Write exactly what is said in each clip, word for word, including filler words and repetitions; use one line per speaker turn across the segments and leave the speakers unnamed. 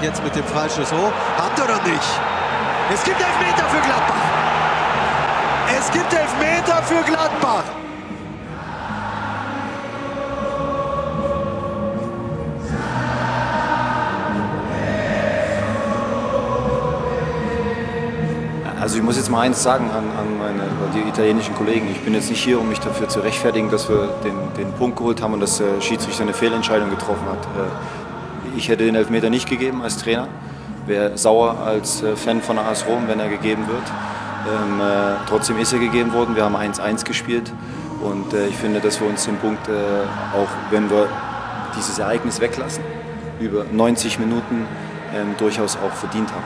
jetzt mit dem Freischuss hoch. Hat oder nicht? Es gibt Elfmeter für Gladbach. Es gibt Elfmeter für Gladbach.
Also ich muss jetzt mal eins sagen an, an meine, die italienischen Kollegen. Ich bin jetzt nicht hier, um mich dafür zu rechtfertigen, dass wir den, den Punkt geholt haben und dass der Schiedsrichter eine Fehlentscheidung getroffen hat. Ich hätte den Elfmeter nicht gegeben als Trainer. Wäre sauer als Fan von A S Rom, wenn er gegeben wird. Ähm, äh, trotzdem ist er gegeben worden. Wir haben eins eins gespielt. Und äh, ich finde, dass wir uns den Punkt, äh, auch wenn wir dieses Ereignis weglassen, über neunzig Minuten ähm, durchaus auch verdient haben.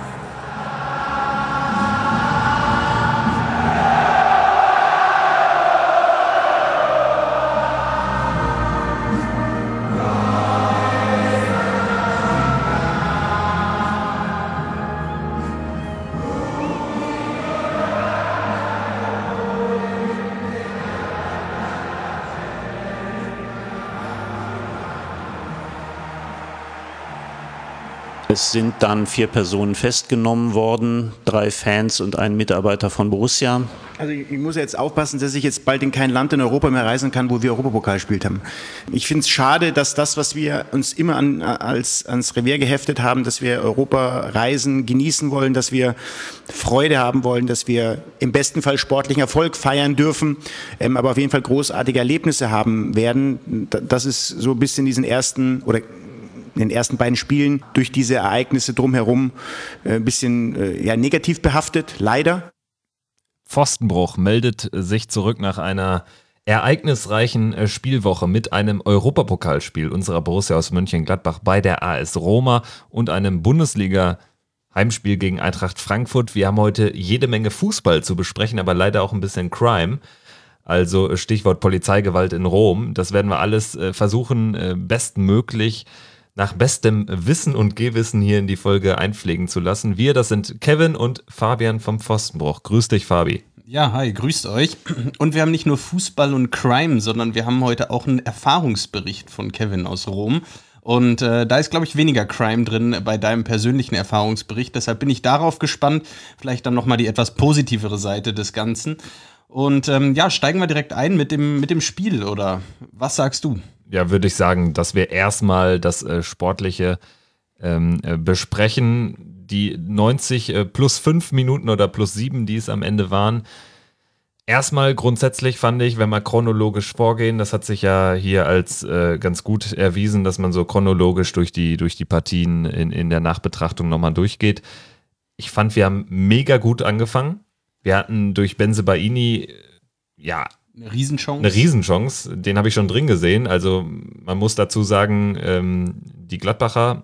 Es sind dann vier Personen festgenommen worden, drei Fans und ein Mitarbeiter von Borussia.
Also ich, ich muss jetzt aufpassen, dass ich jetzt bald in kein Land in Europa mehr reisen kann, wo wir Europapokal gespielt haben. Ich finde es schade, dass das, was wir uns immer an, als, ans Revier geheftet haben, dass wir Europareisen genießen wollen, dass wir Freude haben wollen, dass wir im besten Fall sportlichen Erfolg feiern dürfen, ähm, aber auf jeden Fall großartige Erlebnisse haben werden. Das ist so ein bisschen diesen ersten oder in den ersten beiden Spielen durch diese Ereignisse drumherum äh, ein bisschen äh, ja, negativ behaftet, leider.
Pfostenbruch meldet sich zurück nach einer ereignisreichen Spielwoche mit einem Europapokalspiel unserer Borussia aus Mönchengladbach bei der A S Roma und einem Bundesliga-Heimspiel gegen Eintracht Frankfurt. Wir haben heute jede Menge Fußball zu besprechen, aber leider auch ein bisschen Crime. Also Stichwort Polizeigewalt in Rom. Das werden wir alles äh, versuchen, äh, bestmöglich nach bestem Wissen und Gewissen hier in die Folge einpflegen zu lassen. Wir, das sind Kevin und Fabian vom Pfostenbruch. Grüß dich, Fabi.
Ja, hi, grüßt euch. Und wir haben nicht nur Fußball und Crime, sondern wir haben heute auch einen Erfahrungsbericht von Kevin aus Rom. Und äh, da ist, glaube ich, weniger Crime drin bei deinem persönlichen Erfahrungsbericht. Deshalb bin ich darauf gespannt. Vielleicht dann nochmal die etwas positivere Seite des Ganzen. Und ähm, ja, steigen wir direkt ein mit dem, mit dem Spiel, oder was sagst du?
Ja, würde ich sagen, dass wir erstmal das äh, Sportliche ähm, äh, besprechen. Die neunzig äh, plus fünf Minuten oder plus sieben, die es am Ende waren. Erstmal grundsätzlich fand ich, wenn wir chronologisch vorgehen, das hat sich ja hier als äh, ganz gut erwiesen, dass man so chronologisch durch die, durch die Partien in, in der Nachbetrachtung nochmal durchgeht. Ich fand, wir haben mega gut angefangen. Wir hatten durch Bensebaini, ja,
Eine Riesenchance.
Eine Riesenchance, den habe ich schon drin gesehen. Also man muss dazu sagen, ähm, die Gladbacher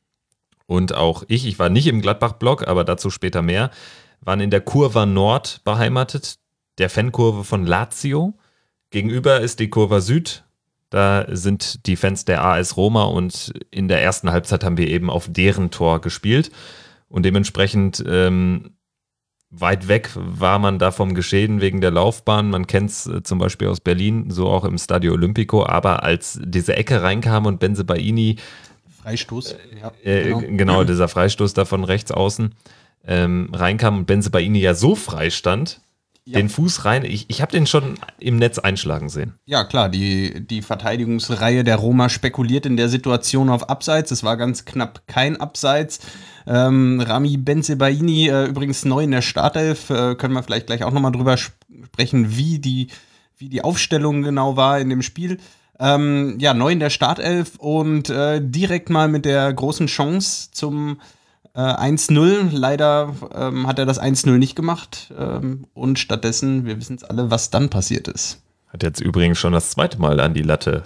und auch ich, ich war nicht im Gladbach-Block, aber dazu später mehr, waren in der Kurva Nord beheimatet, der Fankurve von Lazio. Gegenüber ist die Kurva Süd, da sind die Fans der A S Roma und in der ersten Halbzeit haben wir eben auf deren Tor gespielt und dementsprechend ähm, weit weg war man da vom Geschehen wegen der Laufbahn. Man kennt es äh, zum Beispiel aus Berlin, so auch im Stadio Olimpico. Aber als diese Ecke reinkam und Bensebaini,
Freistoß, ja,
äh,
genau.
genau, dieser Freistoß da von rechts außen, ähm, reinkam und Bensebaini ja so frei stand, ja. Den Fuß rein, ich, ich habe den schon im Netz einschlagen sehen.
Ja, klar, die, die Verteidigungsreihe der Roma spekuliert in der Situation auf Abseits. Es war ganz knapp kein Abseits. Ähm, Rami Bensebaini, äh, übrigens neu in der Startelf, äh, können wir vielleicht gleich auch nochmal drüber sprechen, wie die, wie die Aufstellung genau war in dem Spiel. Ähm, ja, neu in der Startelf und äh, direkt mal mit der großen Chance zum äh, eins null. Leider ähm, hat er das eins null nicht gemacht ähm, und stattdessen, wir wissen es alle, was dann passiert ist.
Hat jetzt übrigens schon das zweite Mal an die Latte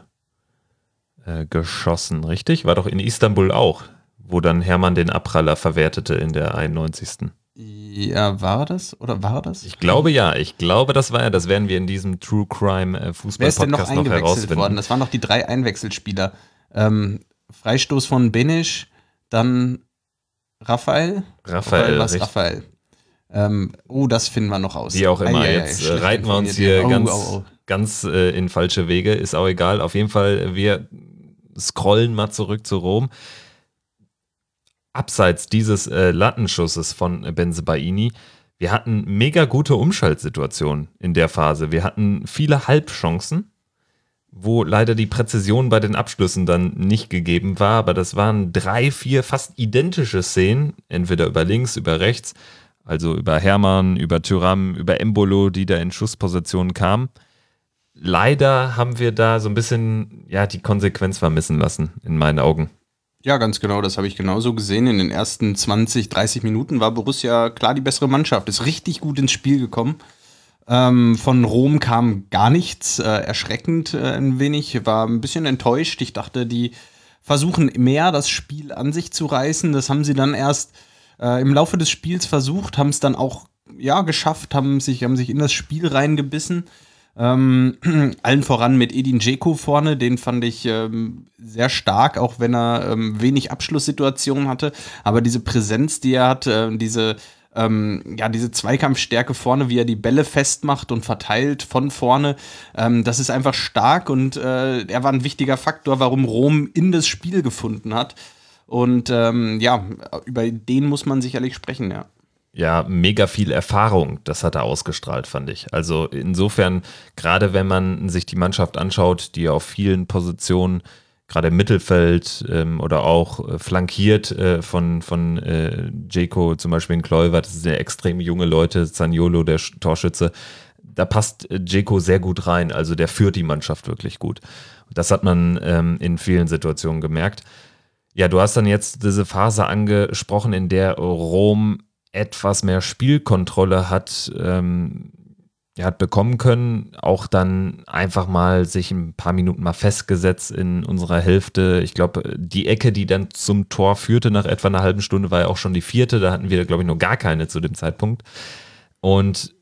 äh, geschossen, richtig? War doch in Istanbul auch, wo dann Hermann den Abpraller verwertete in der einundneunzigsten
Ja, war das? Oder war das?
Ich glaube ja, ich glaube, das war er. Das werden wir in diesem True Crime äh, Fußball-Podcast
Wer ist denn noch
noch
eingewechselt
herausfinden.
worden? Das waren noch die drei Einwechselspieler. Ähm, Freistoß von Benisch, dann Raphael.
Raphael,
was
richtig.
Raphael. Ähm, oh, das finden wir noch raus.
Wie auch immer,
Ei, ei, ei,
jetzt
schlecht
reiten wir uns
informiert.
hier
Oh,
ganz,
oh, oh.
ganz äh, in falsche Wege, ist auch egal. Auf jeden Fall, wir scrollen mal zurück zu Rom. abseits dieses äh, Lattenschusses von Bensebaini, wir hatten mega gute Umschaltsituationen in der Phase. Wir hatten viele Halbchancen, wo leider die Präzision bei den Abschlüssen dann nicht gegeben war, aber das waren drei, vier fast identische Szenen, entweder über links, über rechts, also über Hermann, über Thuram, über Embolo, die da in Schusspositionen kamen. Leider haben wir da so ein bisschen ja die Konsequenz vermissen lassen, in meinen Augen.
Ja, ganz genau, das habe ich genauso gesehen. In den ersten zwanzig, dreißig Minuten war Borussia klar die bessere Mannschaft, ist richtig gut ins Spiel gekommen. Ähm, von Rom kam gar nichts, äh, erschreckend äh, ein wenig, ich war ein bisschen enttäuscht. Ich dachte, die versuchen mehr, das Spiel an sich zu reißen. Das haben sie dann erst äh, im Laufe des Spiels versucht, haben es dann auch ja, geschafft, haben sich, haben sich in das Spiel reingebissen. Ähm, allen voran mit Edin Dzeko vorne, den fand ich ähm, sehr stark, auch wenn er ähm, wenig Abschlusssituationen hatte, aber diese Präsenz, die er hat, äh, diese, ähm, ja, diese Zweikampfstärke vorne, wie er die Bälle festmacht und verteilt von vorne, ähm, das ist einfach stark und äh, er war ein wichtiger Faktor, warum Rom in das Spiel gefunden hat und ähm, ja, über den muss man sicherlich sprechen, ja.
Ja, mega viel Erfahrung, das hat er ausgestrahlt, fand ich. Also insofern, gerade wenn man sich die Mannschaft anschaut, die auf vielen Positionen, gerade im Mittelfeld ähm, oder auch äh, flankiert äh, von, von äh, Dzeko, zum Beispiel in Kluivert, das sind ja extrem junge Leute, Zaniolo, der Torschütze, da passt äh, Dzeko sehr gut rein, also der führt die Mannschaft wirklich gut. Das hat man ähm, in vielen Situationen gemerkt. Ja, du hast dann jetzt diese Phase angesprochen, in der Rom etwas mehr Spielkontrolle hat, ähm, ja, hat bekommen können, auch dann einfach mal sich ein paar Minuten mal festgesetzt in unserer Hälfte. Ich glaube, die Ecke, die dann zum Tor führte nach etwa einer halben Stunde, war ja auch schon die vierte, da hatten wir, glaube ich, noch gar keine zu dem Zeitpunkt. Und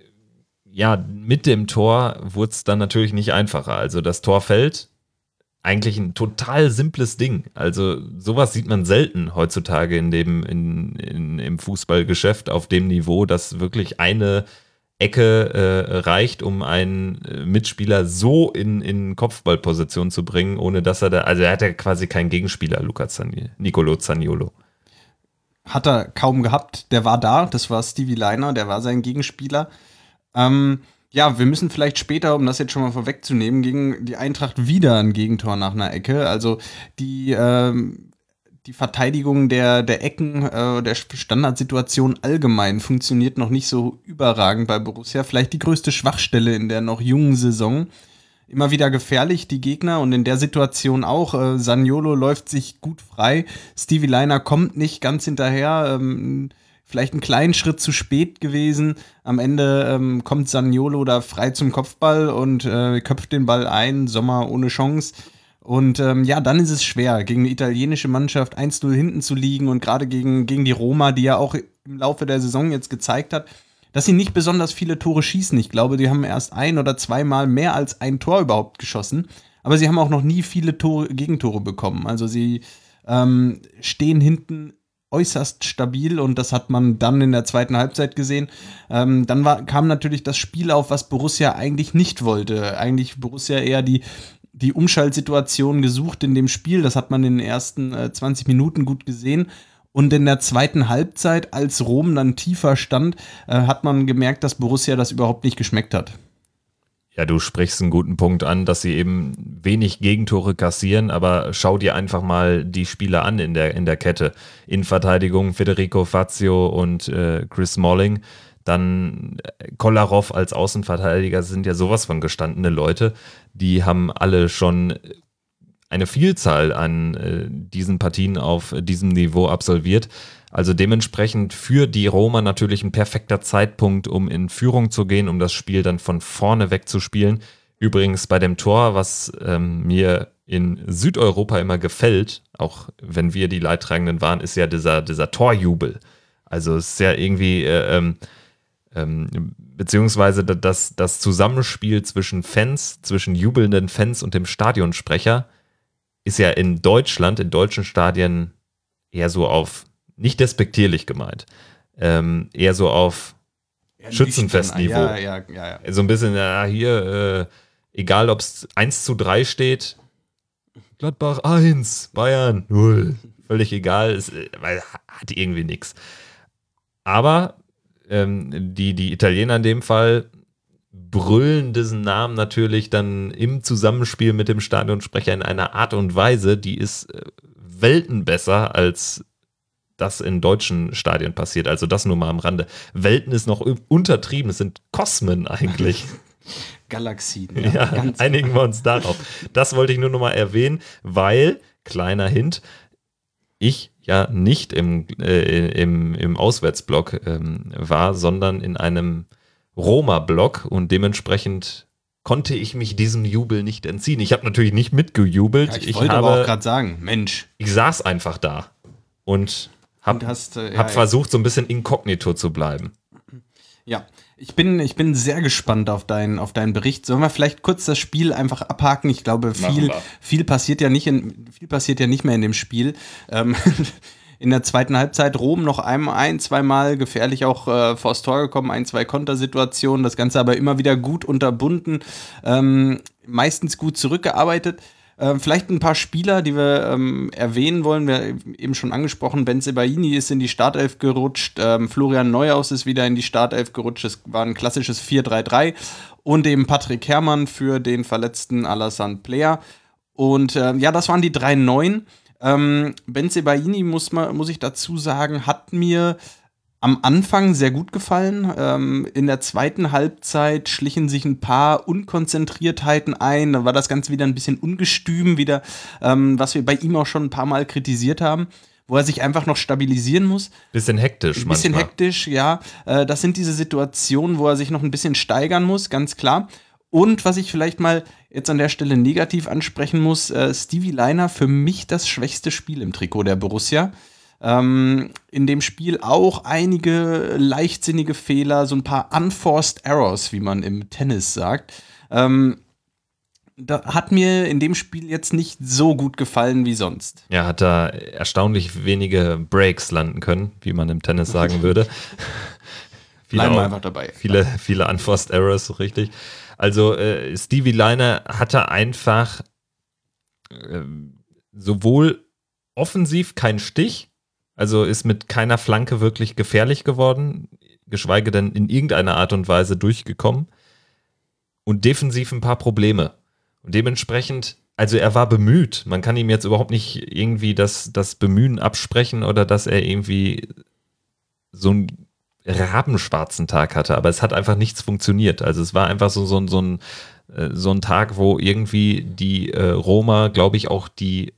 ja, mit dem Tor wurde es dann natürlich nicht einfacher. Also das Tor fällt, eigentlich ein total simples Ding. Also sowas sieht man selten heutzutage in dem, in, in, im Fußballgeschäft auf dem Niveau, dass wirklich eine Ecke äh, reicht, um einen Mitspieler so in, in Kopfballposition zu bringen, ohne dass er da, also er hat ja quasi keinen Gegenspieler, Luca Zaniolo, Nicolo Zaniolo.
Hat er kaum gehabt, der war da, das war Stevie Lainer, der war sein Gegenspieler. Ähm, Ja, wir müssen vielleicht später, um das jetzt schon mal vorwegzunehmen, gegen die Eintracht wieder ein Gegentor nach einer Ecke. Also die, ähm, die Verteidigung der, der Ecken, äh, der Standardsituation allgemein funktioniert noch nicht so überragend bei Borussia. Vielleicht die größte Schwachstelle in der noch jungen Saison. Immer wieder gefährlich, die Gegner, und in der Situation auch. Äh, Zaniolo läuft sich gut frei. Stevie Lainer kommt nicht ganz hinterher. Ähm, Vielleicht einen kleinen Schritt zu spät gewesen. Am Ende ähm, kommt Zaniolo da frei zum Kopfball und äh, köpft den Ball ein. Sommer ohne Chance. Und ähm, ja, dann ist es schwer, gegen eine italienische Mannschaft eins null hinten zu liegen und gerade gegen, gegen die Roma, die ja auch im Laufe der Saison jetzt gezeigt hat, dass sie nicht besonders viele Tore schießen. Ich glaube, die haben erst ein oder zweimal mehr als ein Tor überhaupt geschossen. Aber sie haben auch noch nie viele Tore, Gegentore bekommen. Also sie ähm, stehen hinten äußerst stabil und das hat man dann in der zweiten Halbzeit gesehen. Ähm, dann war, kam natürlich das Spiel auf, was Borussia eigentlich nicht wollte. Eigentlich Borussia eher die, die Umschaltsituation gesucht in dem Spiel. Das hat man in den ersten äh, zwanzig Minuten gut gesehen. Und in der zweiten Halbzeit, als Rom dann tiefer stand, äh, hat man gemerkt, dass Borussia das überhaupt nicht geschmeckt hat.
Ja, du sprichst einen guten Punkt an, dass sie eben wenig Gegentore kassieren, aber schau dir einfach mal die Spieler an in der, in der Kette. In Verteidigung Federico Fazio und äh, Chris Smalling, dann Kolarov als Außenverteidiger, sind ja sowas von gestandene Leute, die haben alle schon eine Vielzahl an äh, diesen Partien auf diesem Niveau absolviert. Also dementsprechend für die Roma natürlich ein perfekter Zeitpunkt, um in Führung zu gehen, um das Spiel dann von vorne weg zu spielen. Übrigens bei dem Tor, was ähm, mir in Südeuropa immer gefällt, auch wenn wir die Leidtragenden waren, ist ja dieser, dieser Torjubel. Also es ist ja irgendwie, äh, ähm, ähm, beziehungsweise das, das Zusammenspiel zwischen Fans, zwischen jubelnden Fans und dem Stadionsprecher ist ja in Deutschland, in deutschen Stadien eher so auf, nicht despektierlich gemeint, ähm, eher so auf ja, Schützenfestniveau.
Ja, ja, ja, ja.
So ein bisschen, ja, hier, äh, egal ob es eins zu drei steht, Gladbach eins, Bayern null. völlig egal, es, weil hat irgendwie nichts. Aber ähm, die, die Italiener in dem Fall brüllen diesen Namen natürlich dann im Zusammenspiel mit dem Stadionsprecher in einer Art und Weise, die ist äh, Welten besser als das in deutschen Stadien passiert. Also das nur mal am Rande. Welten ist noch untertrieben, es sind Kosmen eigentlich.
Galaxien.
Ja,
Ja, ganz
einigen wir uns darauf. Das wollte ich nur noch mal erwähnen, weil, kleiner Hint, ich ja nicht im, äh, im, im Auswärtsblock ähm, war, sondern in einem Roma-Block und dementsprechend konnte ich mich diesem Jubel nicht entziehen. Ich habe natürlich nicht mitgejubelt.
Ja, ich,
ich
wollte
habe,
aber auch gerade sagen, Mensch.
ich saß einfach da und habe
äh,
hab
ja,
versucht, so ein bisschen inkognito zu bleiben.
Ja, ich bin, ich bin sehr gespannt auf deinen, auf deinen Bericht. Sollen wir vielleicht kurz das Spiel einfach abhaken? Ich glaube, viel, viel passiert ja nicht in, viel passiert ja nicht mehr in dem Spiel. Ähm, in der zweiten Halbzeit Rom noch einmal ein, zweimal gefährlich auch äh, vors Tor gekommen, ein, zwei Kontersituationen, das Ganze aber immer wieder gut unterbunden, ähm, meistens gut zurückgearbeitet. Ähm, vielleicht ein paar Spieler, die wir ähm, erwähnen wollen. Wir haben eben schon angesprochen, Bensebaini ist in die Startelf gerutscht, ähm, Florian Neuhaus ist wieder in die Startelf gerutscht. Es war ein klassisches vier drei drei und eben Patrick Herrmann für den verletzten Alassane Plea. Und äh, ja, das waren die drei Neuen. Ähm, Bensebaini, muss, man, muss ich dazu sagen, hat mir am Anfang sehr gut gefallen. Ähm, in der zweiten Halbzeit schlichen sich ein paar Unkonzentriertheiten ein. Da war das Ganze wieder ein bisschen ungestüm, wieder, ähm, was wir bei ihm auch schon ein paar Mal kritisiert haben, wo er sich einfach noch stabilisieren muss.
Bisschen hektisch
Ein bisschen
manchmal.
hektisch, ja. Äh, das sind diese Situationen, wo er sich noch ein bisschen steigern muss, ganz klar. Und was ich vielleicht mal jetzt an der Stelle negativ ansprechen muss, äh, Stevie Lainer, für mich das schwächste Spiel im Trikot der Borussia. Ähm, in dem Spiel auch einige leichtsinnige Fehler, so ein paar unforced errors, wie man im Tennis sagt. Ähm, da hat mir in dem Spiel jetzt nicht so gut gefallen wie sonst.
Ja, hat da erstaunlich wenige Breaks landen können, wie man im Tennis sagen würde.
Bleiben wir
auch,
einfach dabei.
Viele, viele unforced errors, so richtig. Also äh, Stevie Lainer hatte einfach äh, sowohl offensiv keinen Stich, also ist mit keiner Flanke wirklich gefährlich geworden, geschweige denn in irgendeiner Art und Weise durchgekommen, und defensiv ein paar Probleme. Und dementsprechend, also er war bemüht. Man kann ihm jetzt überhaupt nicht irgendwie das, das Bemühen absprechen oder dass er irgendwie so einen rabenschwarzen Tag hatte, aber es hat einfach nichts funktioniert. Also es war einfach so, so, so, ein, so ein Tag, wo irgendwie die äh, Roma, glaube ich, auch die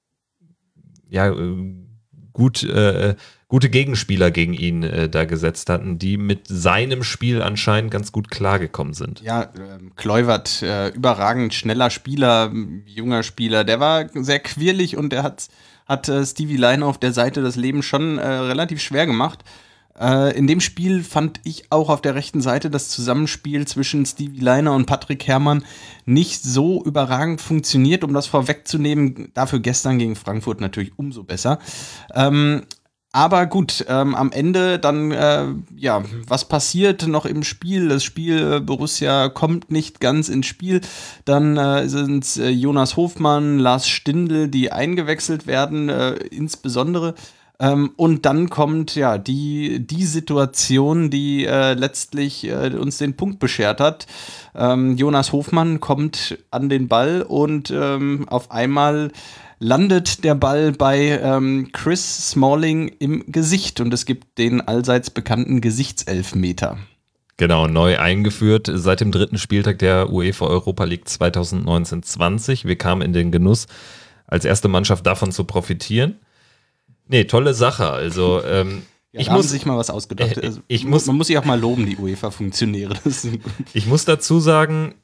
ja, gut, äh, gute Gegenspieler gegen ihn äh, da gesetzt hatten, die mit seinem Spiel anscheinend ganz gut klargekommen sind.
Ja, ähm, Kluivert, äh, überragend schneller Spieler, junger Spieler, der war sehr quirlig und der hat, hat äh, Stevie Lainer auf der Seite das Leben schon äh, relativ schwer gemacht. Äh, in dem Spiel fand ich auch auf der rechten Seite das Zusammenspiel zwischen Stevie Lainer und Patrick Herrmann nicht so überragend funktioniert, um das vorwegzunehmen. Dafür gestern gegen Frankfurt natürlich umso besser. Ähm, aber gut, ähm, am Ende dann, äh, ja, was passiert noch im Spiel? Das Spiel äh, Borussia kommt nicht ganz ins Spiel. Dann äh, sind es äh, Jonas Hofmann, Lars Stindl, die eingewechselt werden, äh, insbesondere. Ähm, und dann kommt ja die, die Situation, die äh, letztlich äh, uns den Punkt beschert hat. Ähm, Jonas Hofmann kommt an den Ball und ähm, auf einmal landet der Ball bei ähm, Chris Smalling im Gesicht und es gibt den allseits bekannten Gesichtselfmeter.
Genau, neu eingeführt seit dem dritten Spieltag der UEFA Europa League zwanzig neunzehn zwanzig. Wir kamen in den Genuss, als erste Mannschaft davon zu profitieren. Nee, tolle Sache. Also, ähm,
Ja,
ich
da
muss
haben sich mal was ausgedacht.
Äh,
Also,
ich muss,
man muss sich auch mal loben, die UEFA-Funktionäre.
ich muss dazu sagen,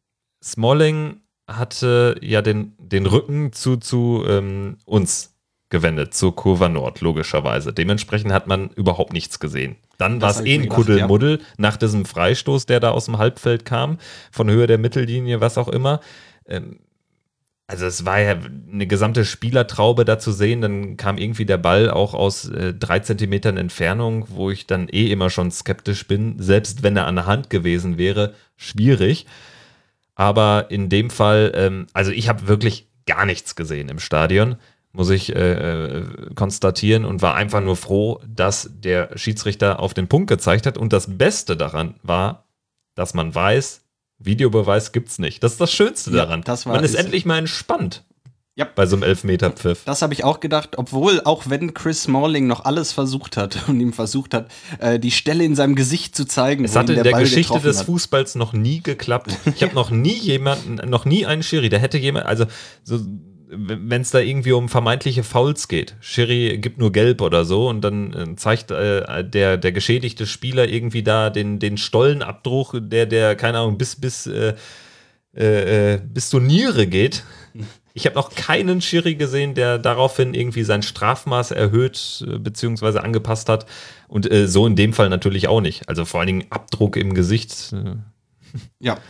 Smalling hatte ja den, den Rücken zu, zu ähm, uns gewendet, zur Kurve Nord, logischerweise. Dementsprechend hat man überhaupt nichts gesehen. Dann war es eh ein Kuddelmuddel, ja, nach diesem Freistoß, der da aus dem Halbfeld kam, von Höhe der Mittellinie, was auch immer. Ähm, Also es war ja eine gesamte Spielertraube da zu sehen, dann kam irgendwie der Ball auch aus äh, drei Zentimetern Entfernung, wo ich dann eh immer schon skeptisch bin, selbst wenn er an der Hand gewesen wäre, schwierig. Aber in dem Fall, ähm, also ich habe wirklich gar nichts gesehen im Stadion, muss ich äh, konstatieren, und war einfach nur froh, dass der Schiedsrichter auf den Punkt gezeigt hat. Und das Beste daran war, dass man weiß, Videobeweis gibt's nicht. Das ist das Schönste
Ja,
daran.
das war
man ist
es.
endlich mal entspannt.
Ja.
Bei so einem Elfmeter-Pfiff.
Das habe ich auch gedacht, obwohl, auch wenn Chris Smalling noch alles versucht hat und ihm versucht hat, äh, die Stelle in seinem Gesicht zu zeigen,
Es
wo
hat
ihn
in
der
der
Ball
Geschichte
getroffen
des
hat.
Fußballs noch nie geklappt. Ich habe noch nie jemanden, noch nie einen Schiri, der hätte jemand, also so, wenn es da irgendwie um vermeintliche Fouls geht, Schiri gibt nur gelb oder so, und dann äh, zeigt äh, der, der geschädigte Spieler irgendwie da den, den Stollenabdruck, der, der, keine Ahnung, bis, bis, äh, äh, bis zur Niere geht. Ich habe noch keinen Schiri gesehen, der daraufhin irgendwie sein Strafmaß erhöht äh, bzw. angepasst hat. Und äh, so in dem Fall natürlich auch nicht. Also vor allen Dingen Abdruck im Gesicht. Äh,
Ja.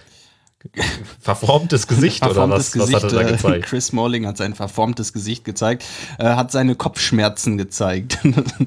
verformtes Gesicht oder was,
Verformtes
was hat er da
äh,
gezeigt?
Chris Smalling hat sein verformtes Gesicht gezeigt, äh, hat seine Kopfschmerzen gezeigt,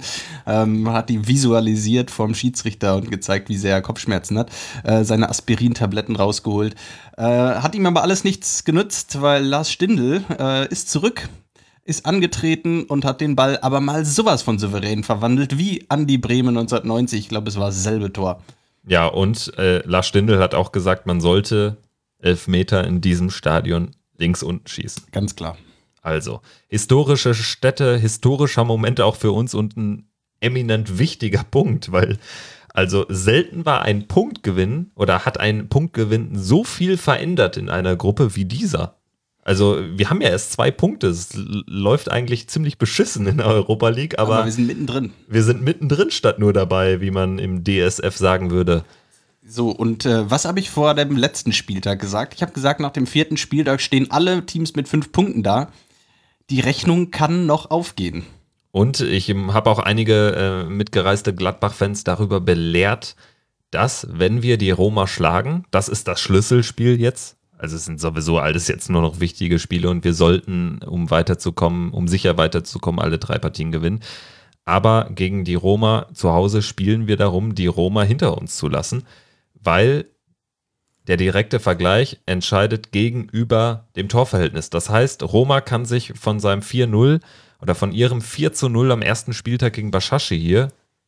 ähm, hat die visualisiert vom Schiedsrichter und gezeigt, wie sehr er Kopfschmerzen hat, äh, seine Aspirin-Tabletten rausgeholt. Äh, hat ihm aber alles nichts genützt, weil Lars Stindl äh, ist zurück, ist angetreten und hat den Ball aber mal sowas von souverän verwandelt, wie Andi Bremen neunzehnhundertneunzig. Ich glaube, es war dasselbe Tor.
Ja, und äh, Lars Stindl hat auch gesagt, man sollte Elfmeter in diesem Stadion links unten schießen.
Ganz klar.
Also, historische Städte, historischer Moment auch für uns und ein eminent wichtiger Punkt, weil also selten war ein Punktgewinn oder hat ein Punktgewinn so viel verändert in einer Gruppe wie dieser. Also, wir haben ja erst zwei Punkte. Es l- läuft eigentlich ziemlich beschissen in der Europa League, aber,
Aber wir sind mittendrin.
wir sind mittendrin statt nur dabei, wie man im D S F sagen würde.
So, und äh, was habe ich vor dem letzten Spieltag gesagt? Ich habe gesagt, nach dem vierten Spieltag stehen alle Teams mit fünf Punkten da. Die Rechnung kann noch aufgehen.
Und ich habe auch einige äh, mitgereiste Gladbach-Fans darüber belehrt, dass, wenn wir die Roma schlagen, das ist das Schlüsselspiel jetzt. Also es sind sowieso alles jetzt nur noch wichtige Spiele und wir sollten, um weiterzukommen, um sicher weiterzukommen, alle drei Partien gewinnen. Aber gegen die Roma zu Hause spielen wir darum, die Roma hinter uns zu lassen, weil der direkte Vergleich entscheidet gegenüber dem Torverhältnis. Das heißt, Roma kann sich von seinem vier null oder von ihrem vier zu null am ersten Spieltag gegen Başakşehir hier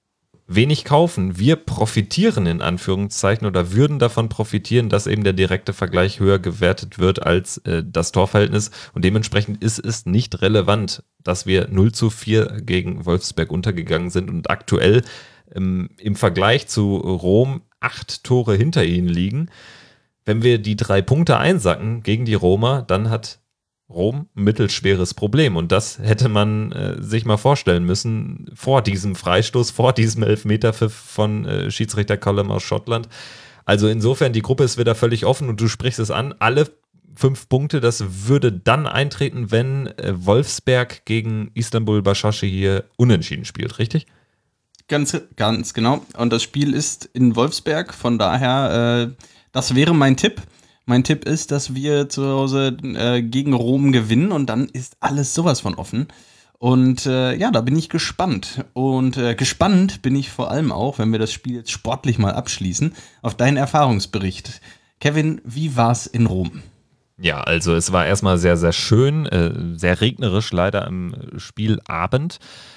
wenig kaufen. Wir profitieren in Anführungszeichen oder würden davon profitieren, dass eben der direkte Vergleich höher gewertet wird als äh, das Torverhältnis. Und dementsprechend ist es nicht relevant, dass wir null zu vier gegen Wolfsberg untergegangen sind und aktuell ähm, im Vergleich zu Rom acht Tore hinter ihnen liegen. Wenn wir die drei Punkte einsacken gegen die Roma, dann hat Rom ein mittelschweres Problem. Und das hätte man äh, sich mal vorstellen müssen vor diesem Freistoß, vor diesem Elfmeterpfiff von äh, Schiedsrichter Cullum aus Schottland. Also insofern, die Gruppe ist wieder völlig offen und du sprichst es an, alle fünf Punkte, das würde dann eintreten, wenn äh, Wolfsberg gegen Istanbul Başakşehir hier unentschieden spielt, richtig?
Ganz, ganz genau. Und das Spiel ist in Wolfsberg, von daher, äh, das wäre mein Tipp. Mein Tipp ist, dass wir zu Hause äh, gegen Rom gewinnen und dann ist alles sowas von offen. Und äh, ja, da bin ich gespannt. Und äh, gespannt bin ich vor allem auch, wenn wir das Spiel jetzt sportlich mal abschließen, auf deinen Erfahrungsbericht. Kevin, wie war's in Rom?
Ja, also es war erstmal sehr, sehr schön, äh, sehr regnerisch leider am Spielabend.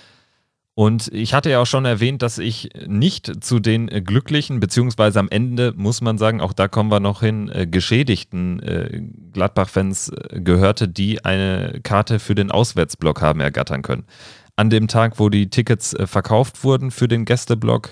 Und ich hatte ja auch schon erwähnt, dass ich nicht zu den äh, Glücklichen, beziehungsweise am Ende, muss man sagen, auch da kommen wir noch hin, äh, geschädigten äh, Gladbach-Fans äh, gehörte, die eine Karte für den Auswärtsblock haben ergattern können. An dem Tag, wo die Tickets äh, verkauft wurden für den Gästeblock,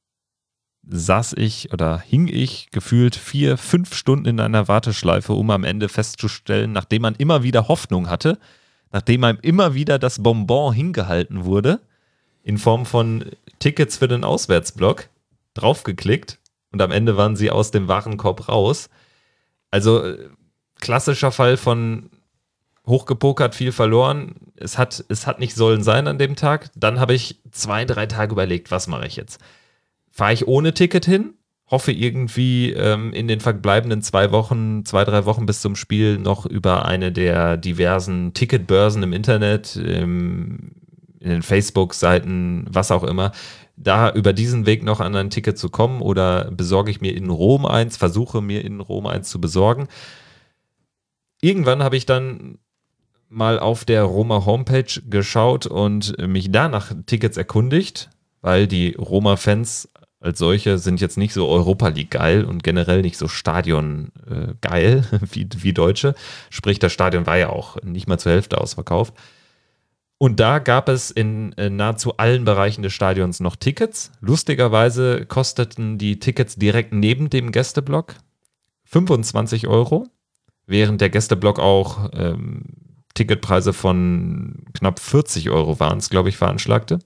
saß ich oder hing ich gefühlt vier, fünf Stunden in einer Warteschleife, um am Ende festzustellen, nachdem man immer wieder Hoffnung hatte, nachdem einem immer wieder das Bonbon hingehalten wurde, in Form von Tickets für den Auswärtsblock, draufgeklickt und am Ende waren sie aus dem Warenkorb raus. Also klassischer Fall von hochgepokert, viel verloren. Es hat, es hat nicht sollen sein an dem Tag. Dann habe ich zwei, drei Tage überlegt, was mache ich jetzt? Fahre ich ohne Ticket hin? Hoffe irgendwie ähm, in den verbleibenden zwei Wochen, zwei, drei Wochen bis zum Spiel noch über eine der diversen Ticketbörsen im Internet, im in den Facebook-Seiten, was auch immer, da über diesen Weg noch an ein Ticket zu kommen oder besorge ich mir in Rom eins, versuche mir in Rom eins zu besorgen. Irgendwann habe ich dann mal auf der Roma-Homepage geschaut und mich da nach Tickets erkundigt, weil die Roma-Fans als solche sind jetzt nicht so Europa League geil und generell nicht so Stadion äh, geil wie, wie Deutsche. Sprich, das Stadion war ja auch nicht mal zur Hälfte ausverkauft. Und da gab es in, in nahezu allen Bereichen des Stadions noch Tickets. Lustigerweise kosteten die Tickets direkt neben dem Gästeblock fünfundzwanzig Euro, während der Gästeblock auch ähm, Ticketpreise von knapp vierzig Euro waren es, glaube ich, veranschlagte.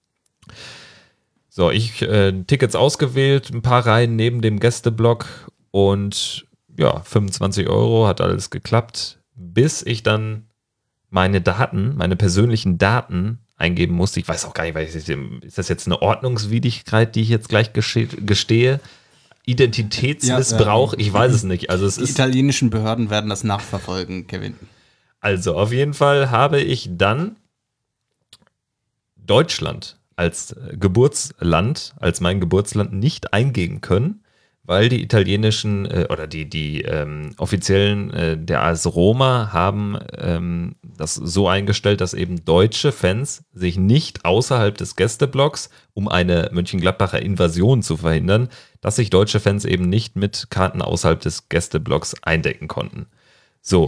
So, ich äh, Tickets ausgewählt, ein paar Reihen neben dem Gästeblock und ja, fünfundzwanzig Euro, hat alles geklappt, bis ich dann meine Daten, meine persönlichen Daten eingeben musste. Ich weiß auch gar nicht, ist das jetzt eine Ordnungswidrigkeit, die ich jetzt gleich gestehe? Identitätsmissbrauch? Ja, ähm, ich weiß es nicht. Also es
die
ist,
italienischen Behörden werden das nachverfolgen, Kevin.
Also auf jeden Fall habe ich dann Deutschland als Geburtsland, als mein Geburtsland nicht eingeben können, weil die italienischen äh, oder die, die ähm, Offiziellen äh, der A S Roma haben ähm, das so eingestellt, dass eben deutsche Fans sich nicht außerhalb des Gästeblocks, um eine Mönchengladbacher Invasion zu verhindern, dass sich deutsche Fans eben nicht mit Karten außerhalb des Gästeblocks eindecken konnten. So,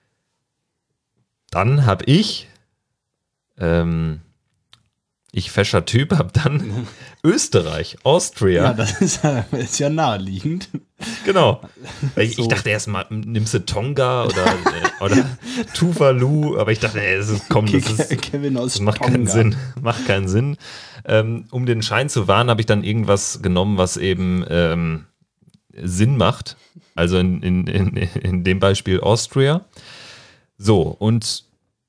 dann habe ich ähm, Ich fescher Typ, hab dann Österreich, Austria.
Ja, das ist ja, ist ja naheliegend.
Genau. Ich,
So.
ich dachte erst mal, nimmst du Tonga oder, äh, oder Tuvalu, aber ich dachte, ey, das ist, komm, das, ist,
Kevin aus
das macht
Tonga.
keinen Sinn. Macht keinen Sinn. Ähm, um den Schein zu wahren, habe ich dann irgendwas genommen, was eben ähm, Sinn macht. Also in, in, in, in dem Beispiel Austria. So, und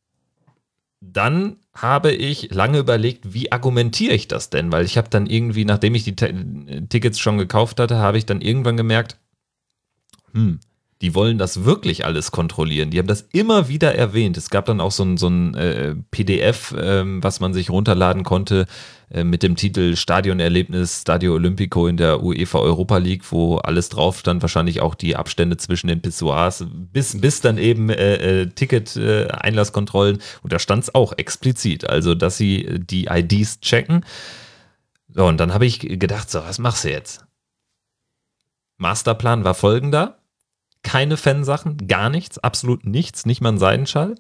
dann habe ich lange überlegt, wie argumentiere ich das denn? Weil ich habe dann irgendwie, nachdem ich die T- Tickets schon gekauft hatte, habe ich dann irgendwann gemerkt, hm, die wollen das wirklich alles kontrollieren. Die haben das immer wieder erwähnt. Es gab dann auch so ein, so ein äh, P D F, ähm, was man sich runterladen konnte, äh, mit dem Titel Stadionerlebnis Stadio Olimpico in der UEFA Europa League, wo alles drauf stand, wahrscheinlich auch die Abstände zwischen den Pissoirs, bis, bis dann eben äh, äh, Ticket-Einlasskontrollen. Äh, und da stand es auch explizit, also dass sie die I Ds checken. So, und dann habe ich gedacht, so, was machst du jetzt? Masterplan war folgender. Keine Fansachen, gar nichts, absolut nichts, nicht mal ein Seidenschal.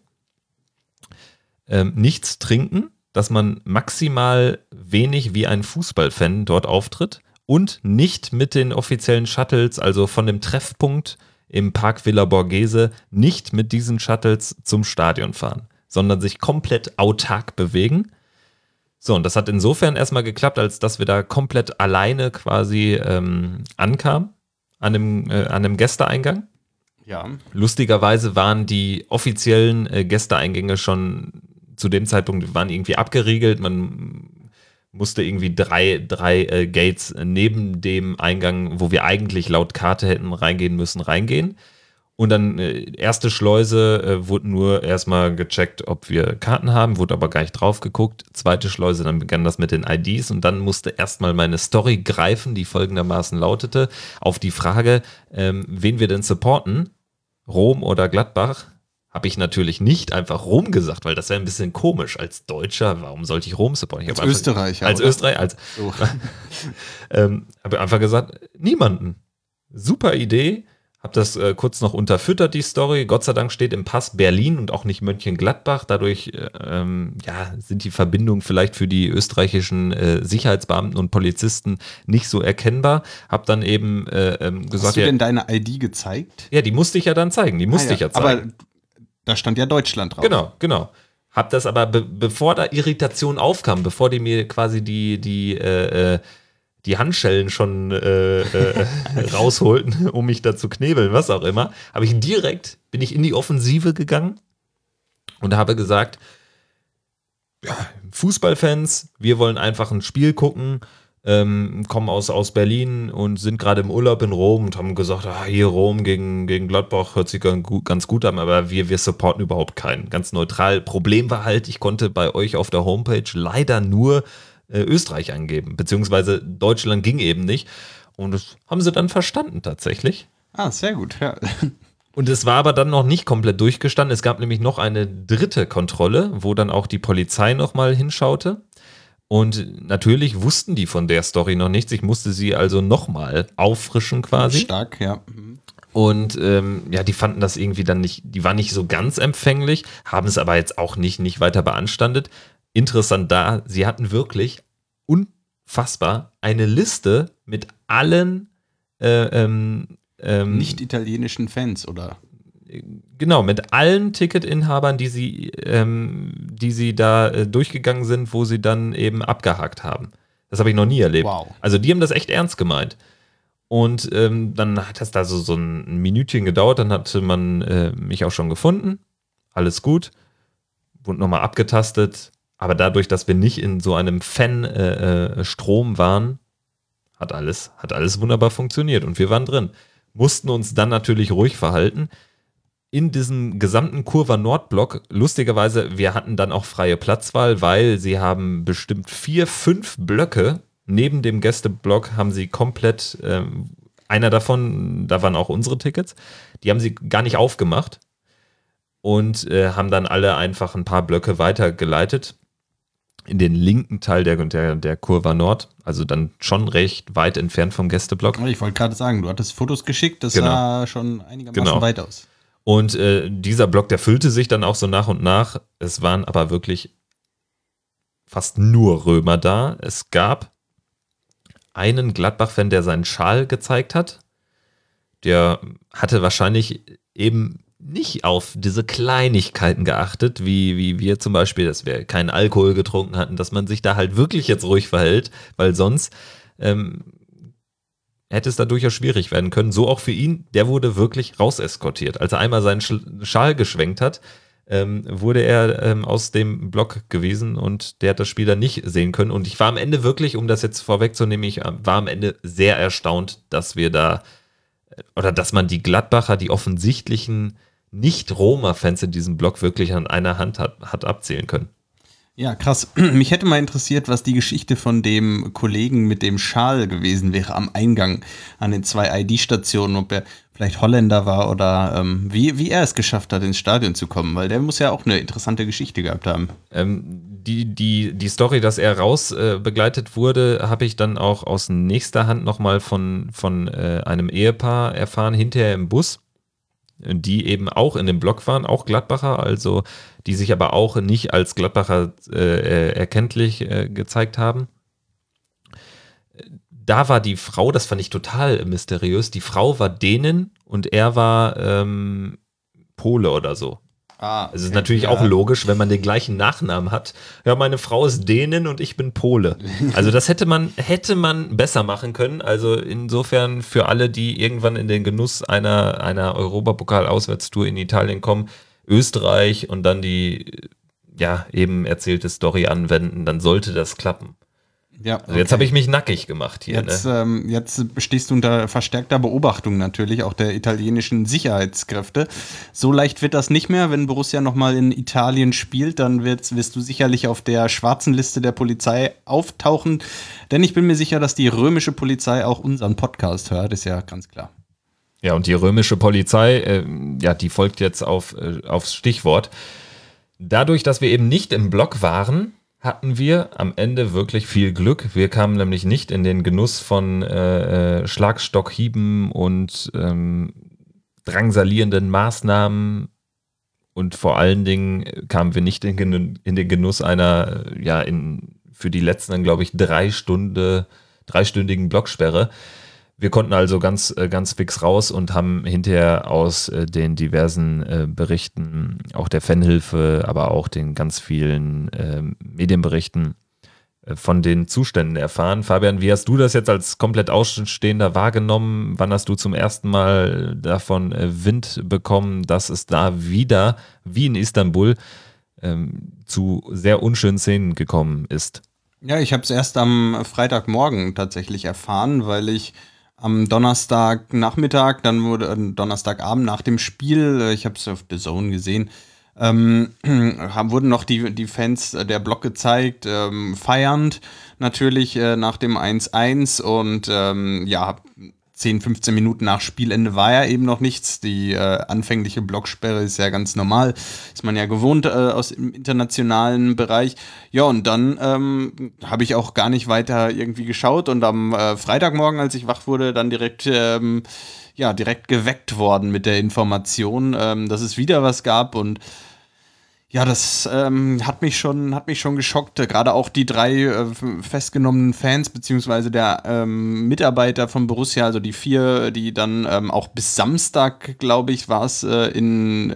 Ähm, nichts trinken, dass man maximal wenig wie ein Fußballfan dort auftritt und nicht mit den offiziellen Shuttles, also von dem Treffpunkt im Park Villa Borghese, nicht mit diesen Shuttles zum Stadion fahren, sondern sich komplett autark bewegen. So, und das hat insofern erstmal geklappt, als dass wir da komplett alleine quasi ähm, ankamen an dem, äh, an dem Gästeeingang.
Ja.
Lustigerweise waren die offiziellen äh, Gästeeingänge schon zu dem Zeitpunkt waren irgendwie abgeriegelt. Man musste irgendwie drei, drei äh, Gates neben dem Eingang, wo wir eigentlich laut Karte hätten reingehen müssen, reingehen. Und dann äh, erste Schleuse äh, wurde nur erstmal gecheckt, ob wir Karten haben, wurde aber gar nicht drauf geguckt. Zweite Schleuse, dann begann das mit den I Ds und dann musste erstmal meine Story greifen, die folgendermaßen lautete, auf die Frage, ähm, wen wir denn supporten, Rom oder Gladbach, habe ich natürlich nicht einfach Rom gesagt, weil das wäre ein bisschen komisch als Deutscher. Warum sollte ich Rom supporten? Ich
Als
einfach,
Österreicher.
Als
oder?
Österreicher, als
So.
ähm, habe einfach gesagt, niemanden. Super Idee. Habe das äh, kurz noch unterfüttert, die Story. Gott sei Dank steht im Pass Berlin und auch nicht Mönchengladbach. Dadurch äh, ähm, ja, sind die Verbindungen vielleicht für die österreichischen äh, Sicherheitsbeamten und Polizisten nicht so erkennbar. Habe dann eben äh, ähm, gesagt,
Hast du
ja,
denn deine I D gezeigt?
ja, die musste ich ja dann zeigen. Die musste
Ah,
ich ja zeigen.
Aber da stand ja Deutschland drauf.
Genau, genau. Hab das aber, be- bevor da Irritation aufkam, bevor die mir quasi die, die, äh, äh, die Handschellen schon äh, äh, rausholten, um mich da zu knebeln, was auch immer, habe ich direkt, bin ich in die Offensive gegangen und habe gesagt, ja, Fußballfans, wir wollen einfach ein Spiel gucken, ähm, kommen aus, aus Berlin und sind gerade im Urlaub in Rom und haben gesagt, ah, hier Rom gegen, gegen Gladbach hört sich ganz gut, ganz gut an, aber wir, wir supporten überhaupt keinen. Ganz neutral. Problem war halt, ich konnte bei euch auf der Homepage leider nur äh, Österreich eingeben, beziehungsweise Deutschland ging eben nicht. Und das haben sie dann verstanden tatsächlich.
Ah, sehr gut, ja.
Und es war aber dann noch nicht komplett durchgestanden. Es gab nämlich noch eine dritte Kontrolle, wo dann auch die Polizei nochmal hinschaute. Und natürlich wussten die von der Story noch nichts. Ich musste sie also nochmal auffrischen quasi.
Stark, ja.
Und ähm, ja, die fanden das irgendwie dann nicht, die waren nicht so ganz empfänglich, haben es aber jetzt auch nicht, nicht weiter beanstandet. Interessant da, sie hatten wirklich unfassbar eine Liste mit allen äh, ähm, ähm,
nicht-italienischen Fans, oder?
Genau, mit allen Ticketinhabern, die sie, ähm, die sie da äh, durchgegangen sind, wo sie dann eben abgehakt haben. Das habe ich noch nie erlebt.
Wow.
Also die haben das echt ernst gemeint. Und ähm, dann hat das da so, so ein Minütchen gedauert, dann hatte man äh, mich auch schon gefunden. Alles gut. Wurde nochmal abgetastet. Aber dadurch, dass wir nicht in so einem Fan-Strom äh, waren, hat alles, hat alles wunderbar funktioniert. Und wir waren drin. Mussten uns dann natürlich ruhig verhalten. In diesem gesamten Kurva Nord-Block, lustigerweise, wir hatten dann auch freie Platzwahl, weil sie haben bestimmt vier, fünf Blöcke neben dem Gästeblock haben sie komplett, ähm, einer davon, da waren auch unsere Tickets, die haben sie gar nicht aufgemacht und äh, haben dann alle einfach ein paar Blöcke weitergeleitet in den linken Teil der, der, der Kurva Nord, also dann schon recht weit entfernt vom Gästeblock.
Ich wollte gerade sagen, du hattest Fotos geschickt, das
Genau.
sah schon einigermaßen
Genau.
weit aus.
Und äh, dieser Block, der füllte sich dann auch so nach und nach. Es waren aber wirklich fast nur Römer da. Es gab einen Gladbach-Fan, der seinen Schal gezeigt hat. Der hatte wahrscheinlich eben nicht auf diese Kleinigkeiten geachtet, wie, wie wir zum Beispiel, dass wir keinen Alkohol getrunken hatten, dass man sich da halt wirklich jetzt ruhig verhält, weil sonst ähm, hätte es da durchaus schwierig werden können. So auch für ihn, der wurde wirklich rauseskortiert. Als er einmal seinen Schal geschwenkt hat, ähm, wurde er ähm, aus dem Block gewiesen und der hat das Spiel dann nicht sehen können. Und ich war am Ende wirklich, um das jetzt vorwegzunehmen, ich war am Ende sehr erstaunt, dass wir da, oder dass man die Gladbacher, die offensichtlichen Nicht-Roma-Fans in diesem Block wirklich an einer Hand hat, hat abzählen können.
Ja, krass. Mich hätte mal interessiert, was die Geschichte von dem Kollegen mit dem Schal gewesen wäre am Eingang an den zwei I D-Stationen, ob er vielleicht Holländer war oder ähm, wie, wie er es geschafft hat, ins Stadion zu kommen, weil der muss ja auch eine interessante Geschichte gehabt haben.
Ähm, die, die, die Story, dass er raus äh, begleitet wurde, habe ich dann auch aus nächster Hand nochmal von, von äh, einem Ehepaar erfahren, hinterher im Bus, die eben auch in dem Block waren, auch Gladbacher, also die sich aber auch nicht als Gladbacher äh, erkenntlich äh, gezeigt haben. Da war die Frau, das fand ich total mysteriös, die Frau war Dänin und er war ähm, Pole oder so.
Ah,
Es ist natürlich
ja.
auch logisch, wenn man den gleichen Nachnamen hat. Ja, meine Frau ist Dänin und ich bin Pole. Also das hätte man, hätte man besser machen können. Also insofern für alle, die irgendwann in den Genuss einer, einer Europapokal-Auswärtstour in Italien kommen, Österreich und dann die, ja, eben erzählte Story anwenden, dann sollte das klappen.
Ja,
Also jetzt
okay.
habe ich mich nackig gemacht hier.
Jetzt,
Ne?
ähm, jetzt stehst du unter verstärkter Beobachtung natürlich, auch der italienischen Sicherheitskräfte. So leicht wird das nicht mehr. Wenn Borussia nochmal in Italien spielt, dann wirst, wirst du sicherlich auf der schwarzen Liste der Polizei auftauchen. Denn ich bin mir sicher, dass die römische Polizei auch unseren Podcast hört, ist ja ganz klar.
Ja, und die römische Polizei, äh, ja, die folgt jetzt auf, äh, aufs Stichwort. Dadurch, dass wir eben nicht im Block waren, hatten wir am Ende wirklich viel Glück. Wir kamen nämlich nicht in den Genuss von äh, Schlagstockhieben und ähm, drangsalierenden Maßnahmen und vor allen Dingen kamen wir nicht in, Gen- in den Genuss einer, ja, in, für die letzten, glaube ich, drei Stunde, dreistündigen Blocksperre. Wir konnten also ganz, ganz fix raus und haben hinterher aus äh, den diversen äh, Berichten, auch der Fanhilfe, aber auch den ganz vielen äh, Medienberichten äh, von den Zuständen erfahren. Fabian, wie hast du das jetzt als komplett Außenstehender wahrgenommen? Wann hast du zum ersten Mal davon äh, Wind bekommen, dass es da wieder, wie in Istanbul, ähm, zu sehr unschönen Szenen gekommen ist?
Ja, ich habe es erst am Freitagmorgen tatsächlich erfahren, weil ich am Donnerstagnachmittag, dann wurde äh, Donnerstagabend nach dem Spiel, äh, ich habe es auf The Zone gesehen, ähm, haben, wurden noch die, die Fans äh, der Block gezeigt, ähm, feiernd natürlich äh, nach dem eins eins und ähm, ja, hab zehn, fünfzehn Minuten nach Spielende war ja eben noch nichts. Die äh, anfängliche Blocksperre ist ja ganz normal, ist man ja gewohnt äh, aus dem internationalen Bereich. Ja, und dann ähm, habe ich auch gar nicht weiter irgendwie geschaut und am äh, Freitagmorgen, als ich wach wurde, dann direkt ähm, ja, direkt geweckt worden mit der Information, ähm, dass es wieder was gab und ja, das ähm, hat mich schon, hat mich schon geschockt. Gerade auch die drei äh, festgenommenen Fans, beziehungsweise der ähm, Mitarbeiter von Borussia, also die vier, die dann ähm, auch bis Samstag, glaube ich, war es, äh, in,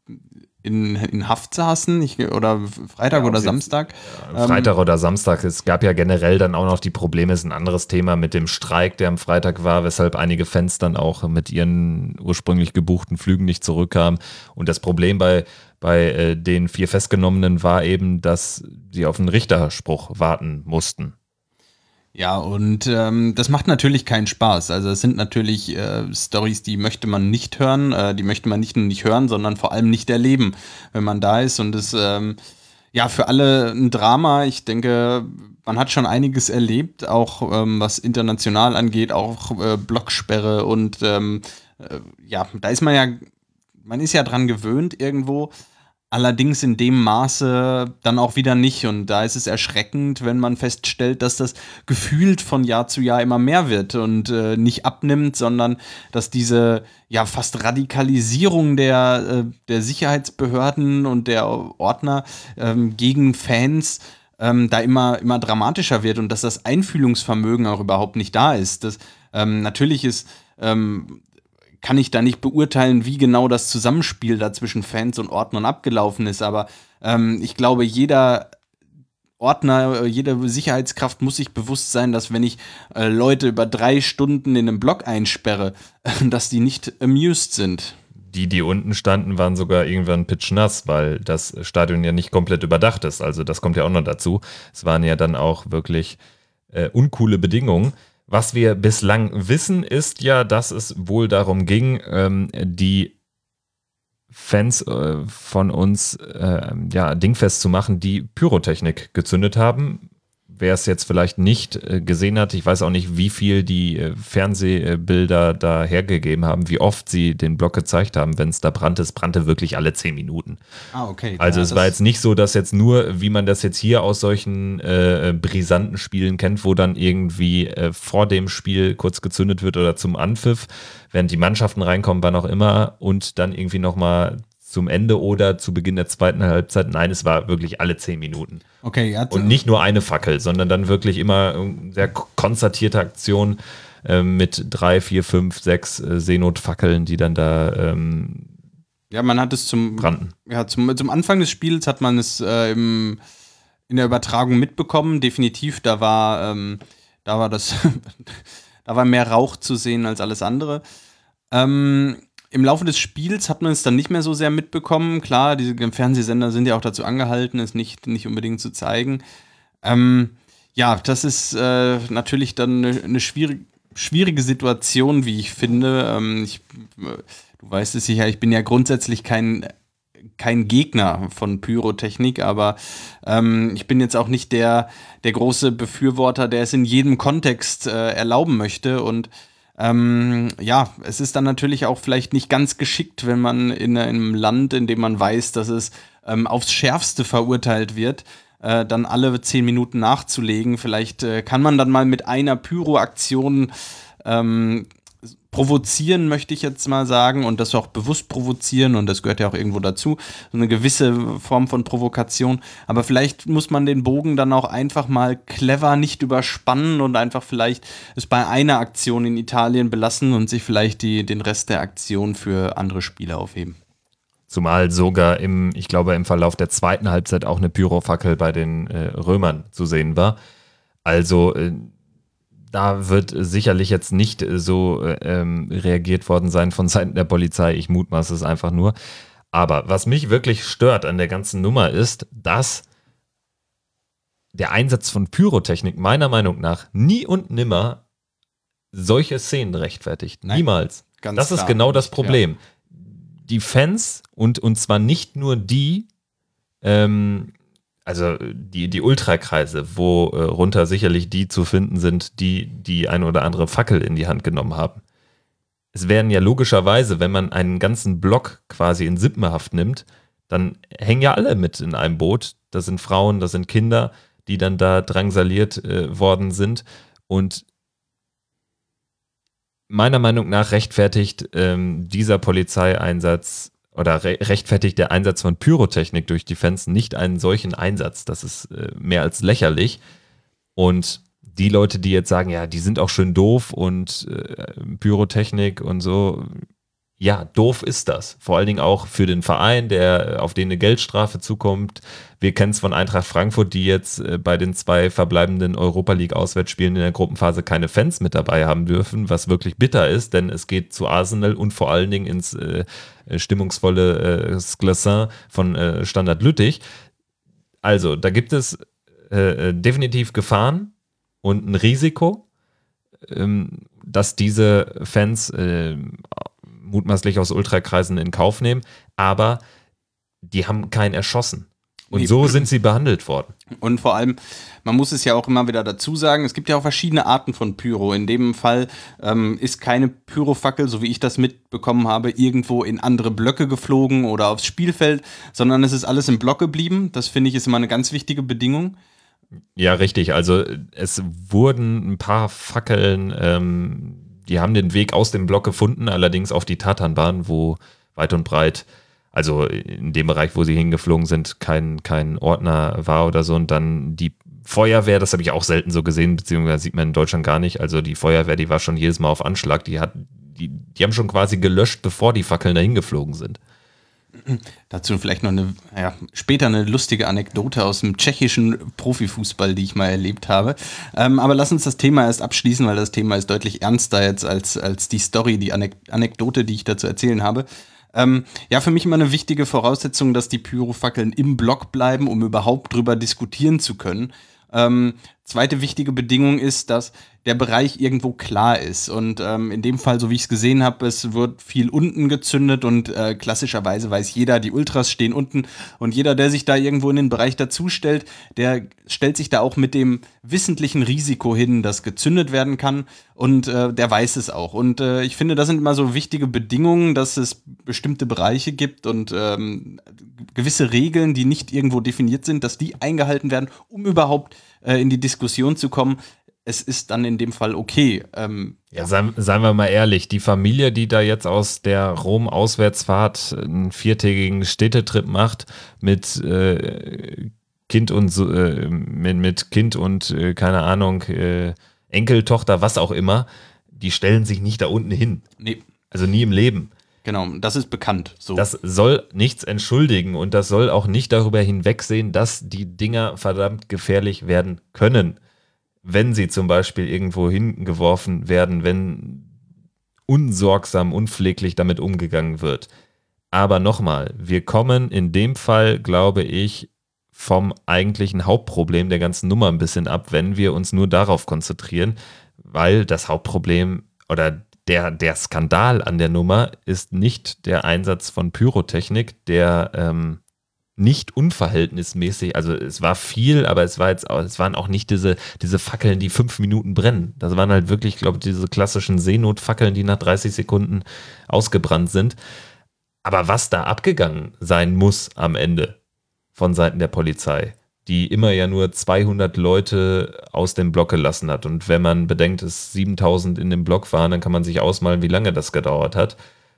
in, in Haft saßen, ich, oder Freitag
ja,
oder
jetzt,
Samstag.
Ja, Freitag ähm, oder Samstag. Es gab ja generell dann auch noch die Probleme, ist ein anderes Thema mit dem Streik, der am Freitag war, weshalb einige Fans dann auch mit ihren ursprünglich gebuchten Flügen nicht zurückkamen. Und das Problem bei Bei äh, den vier Festgenommenen war eben, dass sie auf einen Richterspruch warten mussten.
Ja, und ähm, das macht natürlich keinen Spaß. Also es sind natürlich äh, Storys, die möchte man nicht hören, äh, die möchte man nicht nur nicht hören, sondern vor allem nicht erleben, wenn man da ist. Und es ähm, ja für alle ein Drama. Ich denke, man hat schon einiges erlebt, auch ähm, was international angeht, auch äh, Blocksperre und ähm, äh, ja, da ist man ja, man ist ja dran gewöhnt irgendwo. Allerdings in dem Maße dann auch wieder nicht. Und da ist es erschreckend, wenn man feststellt, dass das gefühlt von Jahr zu Jahr immer mehr wird und äh, nicht abnimmt, sondern dass diese ja fast Radikalisierung der, äh, der Sicherheitsbehörden und der Ordner ähm, gegen Fans ähm, da immer, immer dramatischer wird und dass das Einfühlungsvermögen auch überhaupt nicht da ist. Das, ähm, natürlich ist ähm, kann ich da nicht beurteilen, wie genau das Zusammenspiel da zwischen Fans und Ordnern abgelaufen ist, aber ähm, ich glaube, jeder Ordner, jede Sicherheitskraft muss sich bewusst sein, dass wenn ich äh, Leute über drei Stunden in einem Block einsperre, dass die nicht amused sind.
Die, die unten standen, waren sogar irgendwann pitschnass, weil das Stadion ja nicht komplett überdacht ist, also das kommt ja auch noch dazu. Es waren ja dann auch wirklich äh, uncoole Bedingungen. Was wir bislang wissen, ist ja, dass es wohl darum ging, ähm, die Fans äh, von uns äh, ja, dingfest zu machen, die Pyrotechnik gezündet haben. Wer es jetzt vielleicht nicht äh, gesehen hat, ich weiß auch nicht, wie viel die äh, Fernsehbilder da hergegeben haben, wie oft sie den Block gezeigt haben, wenn es da brannte. Es brannte wirklich alle zehn Minuten.
Ah, okay.
Also
ja,
es war jetzt nicht so, dass jetzt nur, wie man das jetzt hier aus solchen äh, brisanten Spielen kennt, wo dann irgendwie äh, vor dem Spiel kurz gezündet wird oder zum Anpfiff, während die Mannschaften reinkommen, wann auch immer, und dann irgendwie nochmal zum Ende oder zu Beginn der zweiten Halbzeit. Nein, es war wirklich alle zehn Minuten.
Okay, ja.
Und nicht nur eine Fackel, sondern dann wirklich immer eine sehr konzertierte Aktion äh, mit drei, vier, fünf, sechs äh, Seenotfackeln, die dann da ähm,
ja, man hat es zum
brannten.
Ja, zum, zum Anfang des Spiels hat man es äh, im, in der Übertragung mitbekommen. Definitiv, da war, ähm, da war das, da war mehr Rauch zu sehen als alles andere. Ähm, Im Laufe des Spiels hat man es dann nicht mehr so sehr mitbekommen. Klar, diese Fernsehsender sind ja auch dazu angehalten, es nicht, nicht unbedingt zu zeigen. Ähm, ja, das ist äh, natürlich dann eine, eine schwierig, schwierige Situation, wie ich finde. Ähm, ich, du weißt es sicher, ich bin ja grundsätzlich kein, kein Gegner von Pyrotechnik, aber ähm, ich bin jetzt auch nicht der, der große Befürworter, der es in jedem Kontext äh, erlauben möchte. Und Ähm, ja, es ist dann natürlich auch vielleicht nicht ganz geschickt, wenn man in einem Land, in dem man weiß, dass es ähm, aufs Schärfste verurteilt wird, äh, dann alle zehn Minuten nachzulegen. Vielleicht äh, kann man dann mal mit einer Pyro-Aktion ähm, provozieren, möchte ich jetzt mal sagen, und das auch bewusst provozieren, und das gehört ja auch irgendwo dazu, so eine gewisse Form von Provokation, aber vielleicht muss man den Bogen dann auch einfach mal clever nicht überspannen und einfach vielleicht es bei einer Aktion in Italien belassen und sich vielleicht die, den Rest der Aktion für andere Spiele aufheben.
Zumal sogar im, ich glaube, im Verlauf der zweiten Halbzeit auch eine Pyrofackel bei den äh, Römern zu sehen war. Also äh, da wird sicherlich jetzt nicht so ähm, reagiert worden sein von Seiten der Polizei. Ich mutmaße es einfach nur. Aber was mich wirklich stört an der ganzen Nummer ist, dass der Einsatz von Pyrotechnik meiner Meinung nach nie und nimmer solche Szenen rechtfertigt.
Nein,
Niemals.
ganz
das ist
klar
genau das
nicht,
Problem. Ja. Die Fans und, und zwar nicht nur die, ähm, also die, die Ultrakreise, wo äh, runter sicherlich die zu finden sind, die die ein oder andere Fackel in die Hand genommen haben. es werden ja logischerweise, wenn man einen ganzen Block quasi in Sippenhaft nimmt, dann hängen ja alle mit in einem Boot. Das sind Frauen, das sind Kinder, die dann da drangsaliert äh, worden sind. Und meiner Meinung nach rechtfertigt ähm, dieser Polizeieinsatz oder re- rechtfertigt der Einsatz von Pyrotechnik durch die Fans nicht einen solchen Einsatz. Das ist äh, mehr als lächerlich. Und die Leute, die jetzt sagen, ja, die sind auch schön doof und äh, Pyrotechnik und so, ja, doof ist das. Vor allen Dingen auch für den Verein, der auf den eine Geldstrafe zukommt. Wir kennen es von Eintracht Frankfurt, die jetzt äh, bei den zwei verbleibenden Europa-League-Auswärtsspielen in der Gruppenphase keine Fans mit dabei haben dürfen, was wirklich bitter ist, denn es geht zu Arsenal und vor allen Dingen ins äh, stimmungsvolle äh, Sklassin von äh, Standard Lüttich. Also, da gibt es äh, definitiv Gefahren und ein Risiko, ähm, dass diese Fans äh, mutmaßlich aus Ultrakreisen in Kauf nehmen, aber die haben keinen erschossen. Und so sind sie behandelt worden.
Und vor allem, man muss es ja auch immer wieder dazu sagen, es gibt ja auch verschiedene Arten von Pyro. In dem Fall ähm, ist keine Pyrofackel, so wie ich das mitbekommen habe, irgendwo in andere Blöcke geflogen oder aufs Spielfeld, sondern es ist alles im Block geblieben. Das finde ich ist immer eine ganz wichtige Bedingung.
Ja, richtig. Also es wurden ein paar Fackeln, ähm, die haben den Weg aus dem Block gefunden, allerdings auf die Tatanbahn, wo weit und breit, also in dem Bereich, wo sie hingeflogen sind, kein, kein Ordner war oder so. Und dann die Feuerwehr, das habe ich auch selten so gesehen, beziehungsweise sieht man in Deutschland gar nicht. Also die Feuerwehr, die war schon jedes Mal auf Anschlag. Die, hat, die, die haben schon quasi gelöscht, bevor die Fackeln dahin geflogen sind.
Dazu vielleicht noch eine, ja, später eine lustige Anekdote aus dem tschechischen Profifußball, die ich mal erlebt habe. Ähm, aber lass uns das Thema erst abschließen, weil das Thema ist deutlich ernster jetzt als, als die Story, die Anek- Anekdote, die ich da zu erzählen habe. Ähm, ja, für mich immer eine wichtige Voraussetzung, dass die Pyrofackeln im Block bleiben, um überhaupt drüber diskutieren zu können. Ähm, zweite wichtige Bedingung ist, dass der Bereich irgendwo klar ist. Und ähm, in dem Fall, so wie ich es gesehen habe, es wird viel unten gezündet und äh, klassischerweise weiß jeder, die Ultras stehen unten. Und jeder, der sich da irgendwo in den Bereich dazustellt, der stellt sich da auch mit dem wissentlichen Risiko hin, dass gezündet werden kann. Und äh, der weiß es auch. Und äh, ich finde, das sind immer so wichtige Bedingungen, dass es bestimmte Bereiche gibt und ähm, gewisse Regeln, die nicht irgendwo definiert sind, dass die eingehalten werden, um überhaupt äh, in die Diskussion zu kommen. Es ist dann in dem Fall okay. Ähm,
ja, seien, seien wir mal ehrlich, die Familie, die da jetzt aus der Rom-Auswärtsfahrt einen viertägigen Städtetrip macht mit äh, Kind und äh, mit, mit Kind und äh, keine Ahnung, äh, Enkeltochter, was auch immer, die stellen sich nicht da unten hin.
Nee.
Also nie im Leben.
Genau, das ist bekannt. So.
Das soll nichts entschuldigen und das soll auch nicht darüber hinwegsehen, dass die Dinger verdammt gefährlich werden können, wenn sie zum Beispiel irgendwo hingeworfen werden, wenn unsorgsam, unpfleglich damit umgegangen wird. Aber nochmal, wir kommen in dem Fall, glaube ich, vom eigentlichen Hauptproblem der ganzen Nummer ein bisschen ab, wenn wir uns nur darauf konzentrieren, weil das Hauptproblem oder der, der Skandal an der Nummer ist nicht der Einsatz von Pyrotechnik, der ähm, nicht unverhältnismäßig, also es war viel, aber es war jetzt, es waren auch nicht diese, diese Fackeln, die fünf Minuten brennen. Das waren halt wirklich, glaube ich, diese klassischen Seenotfackeln, die nach dreißig Sekunden ausgebrannt sind. Aber was da abgegangen sein muss am Ende von Seiten der Polizei, die immer ja nur zweihundert Leute aus dem Block gelassen hat. Und wenn man bedenkt, dass siebentausend in dem Block waren, dann kann man sich ausmalen, wie lange das gedauert hat.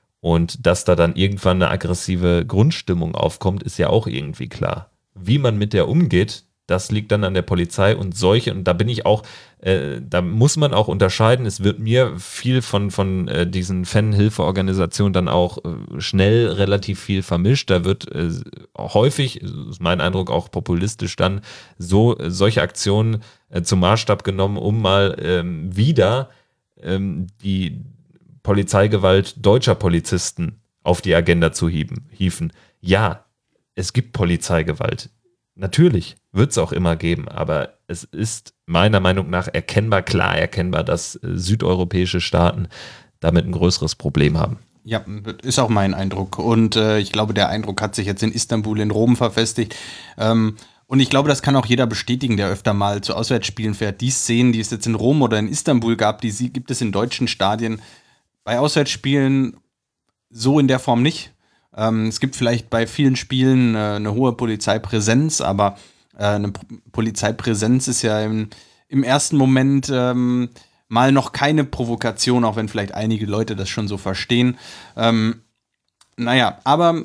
Und dass da dann irgendwann eine aggressive Grundstimmung aufkommt, ist ja auch irgendwie klar. Wie man mit der umgeht, das liegt dann an der Polizei und solche, und da bin ich auch, äh, da muss man auch unterscheiden, es wird mir viel von, von äh, diesen Fanhilfeorganisationen dann auch äh, schnell relativ viel vermischt, da wird äh, häufig, ist mein Eindruck auch populistisch dann, so äh, solche Aktionen äh, zum Maßstab genommen, um mal ähm, wieder ähm, die Polizeigewalt deutscher Polizisten auf die Agenda zu hieben, hieven. Ja, es gibt Polizeigewalt. Natürlich wird es auch immer geben, aber es ist meiner Meinung nach erkennbar, klar erkennbar, dass äh, südeuropäische Staaten damit ein größeres Problem haben.
Ja, ist auch mein Eindruck. Und äh, ich glaube, der Eindruck hat sich jetzt in Istanbul, in Rom verfestigt. Ähm, und ich glaube, das kann auch jeder bestätigen, der öfter mal zu Auswärtsspielen fährt. Die Szenen, die es jetzt in Rom oder in Istanbul gab, die gibt es in deutschen Stadien bei Auswärtsspielen so in der Form nicht. Ähm, es gibt vielleicht bei vielen Spielen äh, eine hohe Polizeipräsenz, aber äh, eine P- Polizeipräsenz ist ja im, im ersten Moment ähm, mal noch keine Provokation, auch wenn vielleicht einige Leute das schon so verstehen. Ähm, naja, aber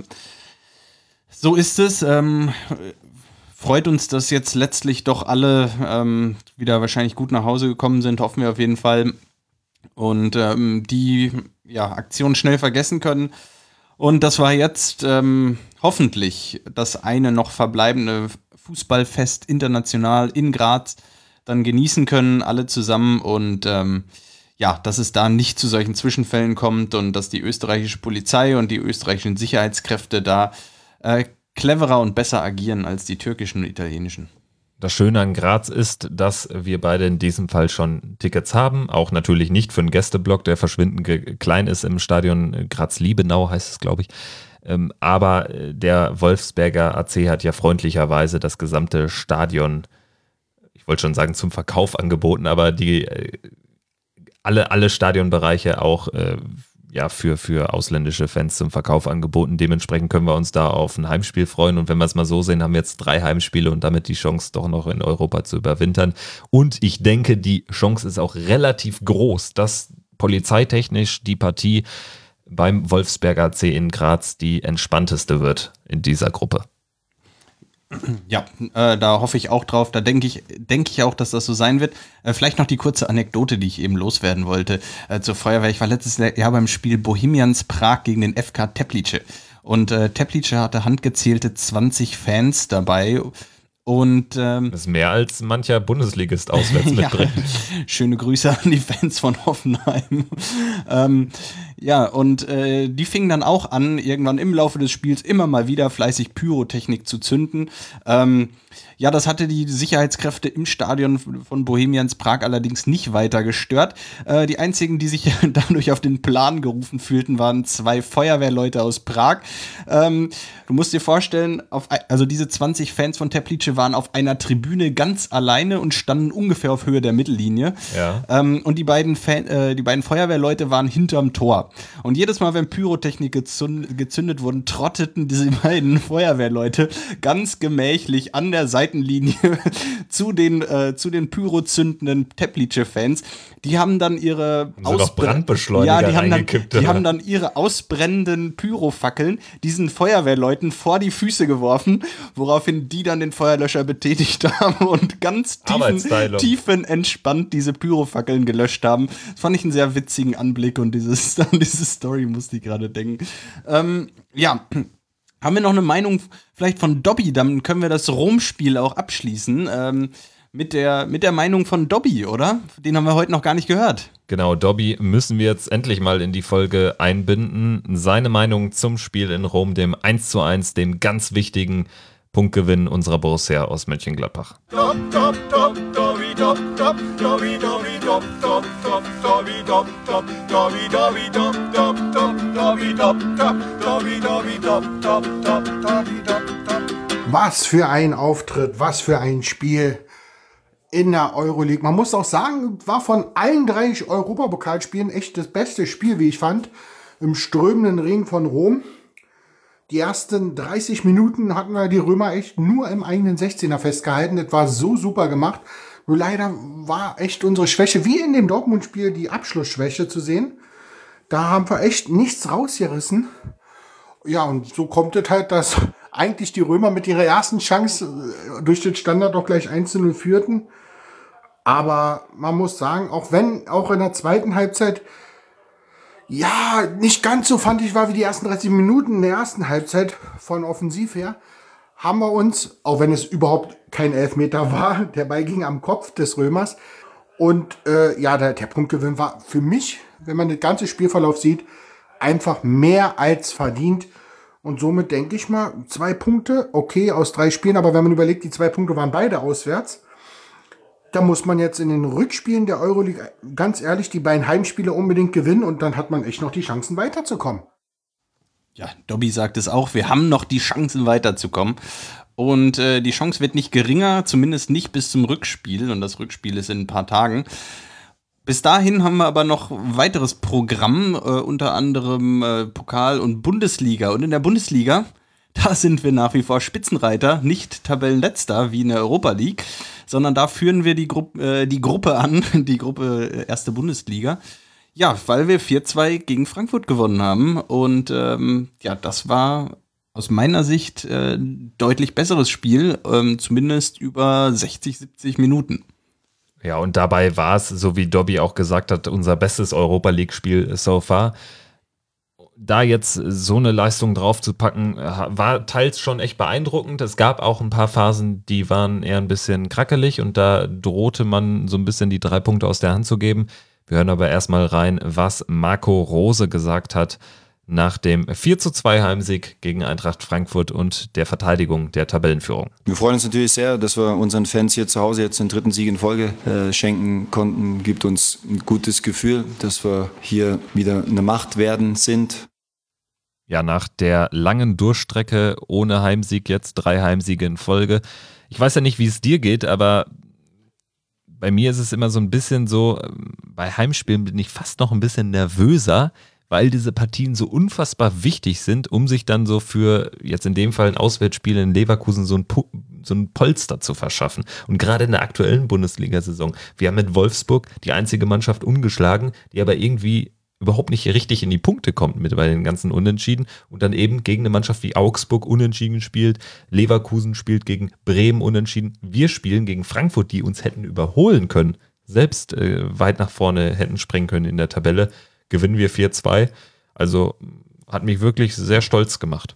so ist es. Ähm, freut uns, dass jetzt letztlich doch alle ähm, wieder wahrscheinlich gut nach Hause gekommen sind, hoffen wir auf jeden Fall. Und ähm, die ja, Aktion schnell vergessen können. Und das war jetzt ähm, hoffentlich das eine noch verbleibende Fußballfest international in Graz dann genießen können, alle zusammen. Und ähm, ja, dass es da nicht zu solchen Zwischenfällen kommt und dass die österreichische Polizei und die österreichischen Sicherheitskräfte da äh, cleverer und besser agieren als die türkischen und italienischen.
Das Schöne an Graz ist, dass wir beide in diesem Fall schon Tickets haben. Auch natürlich nicht für einen Gästeblock, der verschwindend ge- klein ist im Stadion Graz-Liebenau, heißt es, glaube ich. Ähm, aber der Wolfsberger A C hat ja freundlicherweise das gesamte Stadion, ich wollte schon sagen zum Verkauf angeboten, aber die äh, alle, alle Stadionbereiche auch äh, ja, für, für ausländische Fans zum Verkauf angeboten. Dementsprechend können wir uns da auf ein Heimspiel freuen. Und wenn wir es mal so sehen, haben wir jetzt drei Heimspiele und damit die Chance, doch noch in Europa zu überwintern. Und ich denke, die Chance ist auch relativ groß, dass polizeitechnisch die Partie beim Wolfsberger A C in Graz die entspannteste wird in dieser Gruppe.
Ja, äh, da hoffe ich auch drauf. Da denke ich, denke ich auch, dass das so sein wird. Äh, vielleicht noch die kurze Anekdote, die ich eben loswerden wollte äh, zur Feuerwehr. Ich war letztes Jahr beim Spiel Bohemians Prag gegen den F K Teplice. Und äh, Teplice hatte handgezählte zwanzig Fans dabei. Und ähm,
das ist mehr als mancher Bundesligist auswärts mitbringt.
Ja, schöne Grüße an die Fans von Hoffenheim. ähm, ja, und äh, die fingen dann auch an, irgendwann im Laufe des Spiels immer mal wieder fleißig Pyrotechnik zu zünden. Ähm, ja, das hatte die Sicherheitskräfte im Stadion von Bohemians Prag allerdings nicht weiter gestört. Äh, die einzigen, die sich dadurch auf den Plan gerufen fühlten, waren zwei Feuerwehrleute aus Prag. Ähm, du musst dir vorstellen, auf, also diese zwanzig Fans von Teplice waren auf einer Tribüne ganz alleine und standen ungefähr auf Höhe der Mittellinie.
Ja.
Ähm, und die beiden, Fan, äh, die beiden Feuerwehrleute waren hinterm Tor. Und jedes Mal, wenn Pyrotechnik gezündet, gezündet wurden, trotteten diese beiden Feuerwehrleute ganz gemächlich an der Seitenlinie zu den, äh, zu den pyrozündenden Teplice-Fans. Die haben dann ihre
Haben sie doch Brandbeschleuniger
ja, die haben, dann,
reingekippt,
die
oder?
haben dann ihre ausbrennenden Pyrofackeln diesen Feuerwehrleuten vor die Füße geworfen, woraufhin die dann den Feuerlöscher betätigt haben und ganz tiefen,
Arbeitsteilung.
tiefenentspannt diese Pyrofackeln gelöscht haben. Das fand ich einen sehr witzigen Anblick und dieses, an diese Story musste ich gerade denken. Ähm, ja, haben wir noch eine Meinung vielleicht von Dobby? Dann können wir das Rom-Spiel auch abschließen. Ähm, mit der, mit der Meinung von Dobby, oder? Den haben wir heute noch gar nicht gehört.
Genau, Dobby müssen wir jetzt endlich mal in die Folge einbinden. Seine Meinung zum Spiel in Rom, dem eins zu eins, dem ganz wichtigen Punktgewinn unserer Borussia aus Mönchengladbach.
Was für ein Auftritt, was für ein Spiel in der Euroleague. Man muss auch sagen, war von allen drei Europapokalspielen echt das beste Spiel, wie ich fand, im strömenden Regen von Rom. Die ersten dreißig Minuten hatten wir die Römer echt nur im eigenen sechzehner festgehalten. Das war so super gemacht. Nur leider war echt unsere Schwäche, wie in dem Dortmund-Spiel, die Abschlussschwäche zu sehen. Da haben wir echt nichts rausgerissen. Ja, und so kommt es halt, dass eigentlich die Römer mit ihrer ersten Chance durch den Standard auch gleich eins zu null führten. Aber man muss sagen, auch wenn auch in der zweiten Halbzeit ja, nicht ganz so fand ich war wie die ersten dreißig Minuten in der ersten Halbzeit von offensiv her, haben wir uns, auch wenn es überhaupt kein Elfmeter war, der Ball ging am Kopf des Römers. Und äh, ja, der, der Punktgewinn war für mich, wenn man den ganzen Spielverlauf sieht, einfach mehr als verdient. Und somit denke ich mal, zwei Punkte, okay, aus drei Spielen, aber wenn man überlegt, die zwei Punkte waren beide auswärts, da muss man jetzt in den Rückspielen der Euroleague ganz ehrlich die beiden Heimspiele unbedingt gewinnen und dann hat man echt noch die Chancen weiterzukommen.
Ja, Dobby sagt es auch, wir haben noch die Chancen weiterzukommen. Und äh, die Chance wird nicht geringer, zumindest nicht bis zum Rückspiel. Und das Rückspiel ist in ein paar Tagen. Bis dahin haben wir aber noch ein weiteres Programm, äh, unter anderem äh, Pokal und Bundesliga. Und in der Bundesliga, da sind wir nach wie vor Spitzenreiter, nicht Tabellenletzter wie in der Europa League, sondern da führen wir die, Gru- äh, die Gruppe an, die Gruppe äh, Erste Bundesliga. Ja, weil wir vier zwei gegen Frankfurt gewonnen haben. Und ähm, ja, das war aus meiner Sicht äh, deutlich besseres Spiel, ähm, zumindest über sechzig, siebzig Minuten.
Ja, und dabei war es, so wie Dobby auch gesagt hat, unser bestes Europa-League-Spiel so far. Da jetzt so eine Leistung draufzupacken, war teils schon echt beeindruckend. Es gab auch ein paar Phasen, die waren eher ein bisschen krackelig und da drohte man so ein bisschen die drei Punkte aus der Hand zu geben. Wir hören aber erstmal rein, was Marco Rose gesagt hat nach dem vier zu zwei Heimsieg gegen Eintracht Frankfurt und der Verteidigung der Tabellenführung.
Wir freuen uns natürlich sehr, dass wir unseren Fans hier zu Hause jetzt den dritten Sieg in Folge äh, schenken konnten. Gibt uns ein gutes Gefühl, dass wir hier wieder eine Macht werden sind.
Ja, nach der langen Durchstrecke ohne Heimsieg jetzt drei Heimsiege in Folge. Ich weiß ja nicht, wie es dir geht, aber bei mir ist es immer so ein bisschen so, bei Heimspielen bin ich fast noch ein bisschen nervöser, weil diese Partien so unfassbar wichtig sind, um sich dann so für, jetzt in dem Fall ein Auswärtsspiel in Leverkusen, so ein, Pu- so ein Polster zu verschaffen. Und gerade in der aktuellen Bundesliga-Saison, wir haben mit Wolfsburg die einzige Mannschaft ungeschlagen, die aber irgendwie überhaupt nicht richtig in die Punkte kommt mit bei den ganzen Unentschieden und dann eben gegen eine Mannschaft wie Augsburg unentschieden spielt, Leverkusen spielt gegen Bremen unentschieden, wir spielen gegen Frankfurt, die uns hätten überholen können, selbst äh, weit nach vorne hätten springen können in der Tabelle, gewinnen wir vier zwei. Also hat mich wirklich sehr stolz gemacht.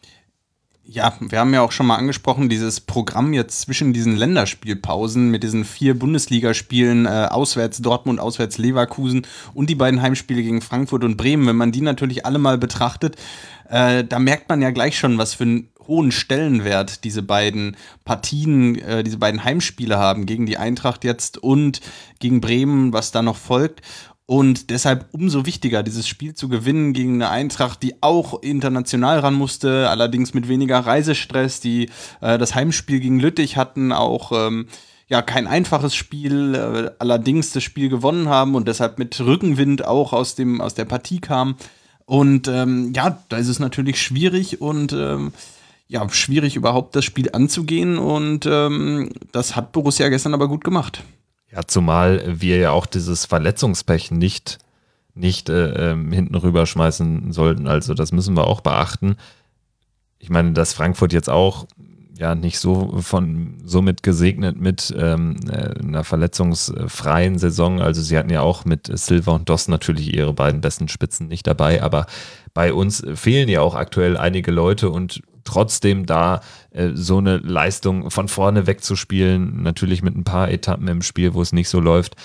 Ja, wir haben ja auch schon mal angesprochen, dieses Programm jetzt zwischen diesen Länderspielpausen mit diesen vier Bundesligaspielen, äh, auswärts Dortmund, auswärts Leverkusen und die beiden Heimspiele gegen Frankfurt und Bremen, wenn man die natürlich alle mal betrachtet, äh, da merkt man ja gleich schon, was für einen hohen Stellenwert diese beiden Partien, äh, diese beiden Heimspiele haben, gegen die Eintracht jetzt und gegen Bremen, was da noch folgt. Und deshalb umso wichtiger, dieses Spiel zu gewinnen gegen eine Eintracht, die auch international ran musste, allerdings mit weniger Reisestress, die äh, das Heimspiel gegen Lüttich hatten, auch ähm, ja kein einfaches Spiel, äh, allerdings das Spiel gewonnen haben und deshalb mit Rückenwind auch aus dem aus der Partie kam. Und ähm, ja, da ist es natürlich schwierig und ähm, ja schwierig überhaupt das Spiel anzugehen und ähm, das hat Borussia gestern aber gut gemacht.
Ja, zumal wir ja auch dieses Verletzungspech nicht, nicht äh, ähm, hinten rüberschmeißen sollten. Also das müssen wir auch beachten. Ich meine, dass Frankfurt jetzt auch ja nicht so von somit gesegnet mit ähm, einer verletzungsfreien Saison. Also sie hatten ja auch mit Silva und Doss natürlich ihre beiden besten Spitzen nicht dabei, aber bei uns fehlen ja auch aktuell einige Leute und trotzdem da äh, so eine Leistung von vorne wegzuspielen, natürlich mit ein paar Etappen im Spiel, wo es nicht so läuft,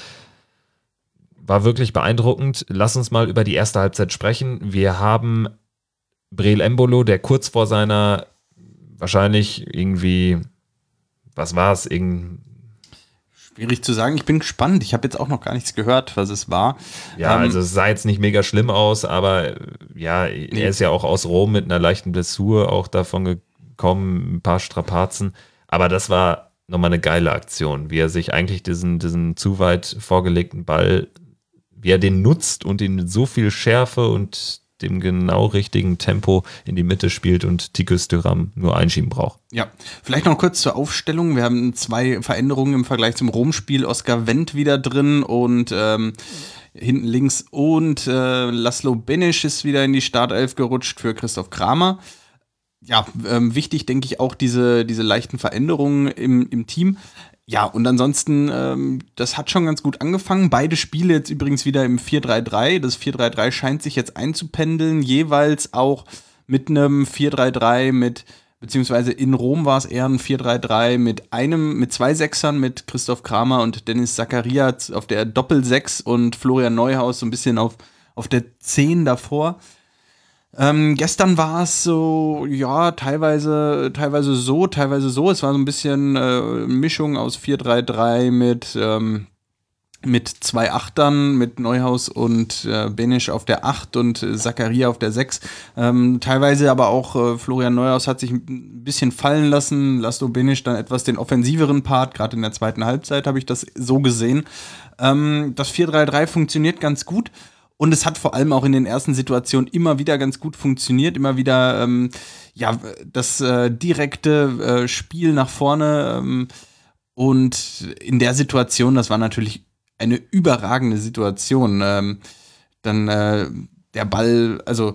war wirklich beeindruckend. Lass uns mal über die erste Halbzeit sprechen. Wir haben Breel Embolo, der kurz vor seiner wahrscheinlich irgendwie, was war es, irgendein
Schwierig zu sagen, ich bin gespannt. Ich habe jetzt auch noch gar nichts gehört, was es war.
Ja,
ähm,
also es sah jetzt nicht mega schlimm aus, aber ja,
Nee.
er ist ja auch aus Rom mit einer leichten Blessur auch davon gekommen, ein paar Strapazen. Aber das war nochmal eine geile Aktion, wie er sich eigentlich diesen, diesen zu weit vorgelegten Ball, wie er den nutzt und ihn mit so viel Schärfe und dem genau richtigen Tempo in die Mitte spielt und Tikus Thuram nur einschieben braucht.
Ja, vielleicht noch kurz zur Aufstellung. Wir haben zwei Veränderungen im Vergleich zum Rom-Spiel. Oskar Wendt wieder drin und ähm, hinten links und äh, Laszlo Benisch ist wieder in die Startelf gerutscht für Christoph Kramer. Ja, ähm, wichtig, denke ich, auch diese, diese leichten Veränderungen im, im Team. Ja, und ansonsten, ähm, das hat schon ganz gut angefangen. Beide Spiele jetzt übrigens wieder im vier drei drei. Das vier drei drei scheint sich jetzt einzupendeln, jeweils auch mit einem vier drei drei mit, beziehungsweise in Rom war es eher ein vier drei drei mit einem, mit zwei Sechsern, mit Christoph Kramer und Dennis Zakaria auf der Doppel-Sechs und Florian Neuhaus so ein bisschen auf, auf der zehn davor. Ähm, gestern war es so, ja, teilweise, teilweise so, teilweise so. Es war so ein bisschen äh, Mischung aus vier drei drei mit, ähm, mit zwei Achtern, mit Neuhaus und äh, Benisch auf der acht und äh, Zakaria auf der sechs. Ähm, teilweise aber auch äh, Florian Neuhaus hat sich ein bisschen fallen lassen, Laszlo Benisch dann etwas den offensiveren Part, gerade in der zweiten Halbzeit habe ich das so gesehen. Ähm, das vier drei drei funktioniert ganz gut und es hat vor allem auch in den ersten Situationen immer wieder ganz gut funktioniert, immer wieder ähm, ja, das äh, direkte äh, Spiel nach vorne ähm, und in der Situation, das war natürlich eine überragende Situation. Ähm, dann äh, der Ball, also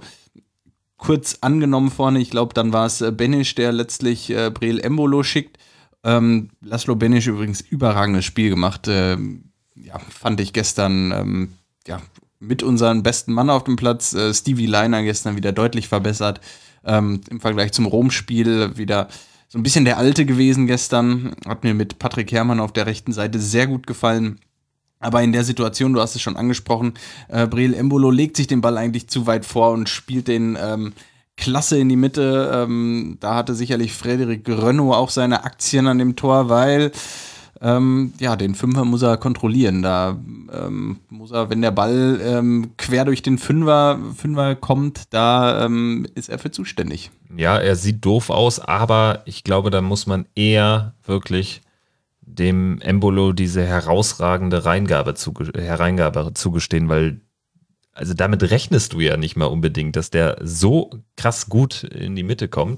kurz angenommen vorne, ich glaube, dann war es äh, Benisch, der letztlich äh, Breel Embolo schickt. Ähm, Laszlo Benisch übrigens überragendes Spiel gemacht. Ähm, ja, fand ich gestern ähm, ja, mit unserem besten Mann auf dem Platz. Äh, Stevie Leiner gestern wieder deutlich verbessert. Ähm, im Vergleich zum Rom-Spiel wieder so ein bisschen der Alte gewesen gestern. Hat mir mit Patrick Herrmann auf der rechten Seite sehr gut gefallen. Aber in der Situation, du hast es schon angesprochen, äh, Breel Embolo legt sich den Ball eigentlich zu weit vor und spielt den ähm, klasse in die Mitte. Ähm, da hatte sicherlich Frederik Renaud auch seine Aktien an dem Tor, weil ähm, ja, den Fünfer muss er kontrollieren. Da ähm, muss er, wenn der Ball ähm, quer durch den Fünfer, Fünfer kommt, da ähm, ist er für zuständig.
Ja, er sieht doof aus, aber ich glaube, da muss man eher wirklich dem Embolo diese herausragende Reingabe, zuge- Hereingabe zugestehen, weil also damit rechnest du ja nicht mal unbedingt, dass der so krass gut in die Mitte kommt.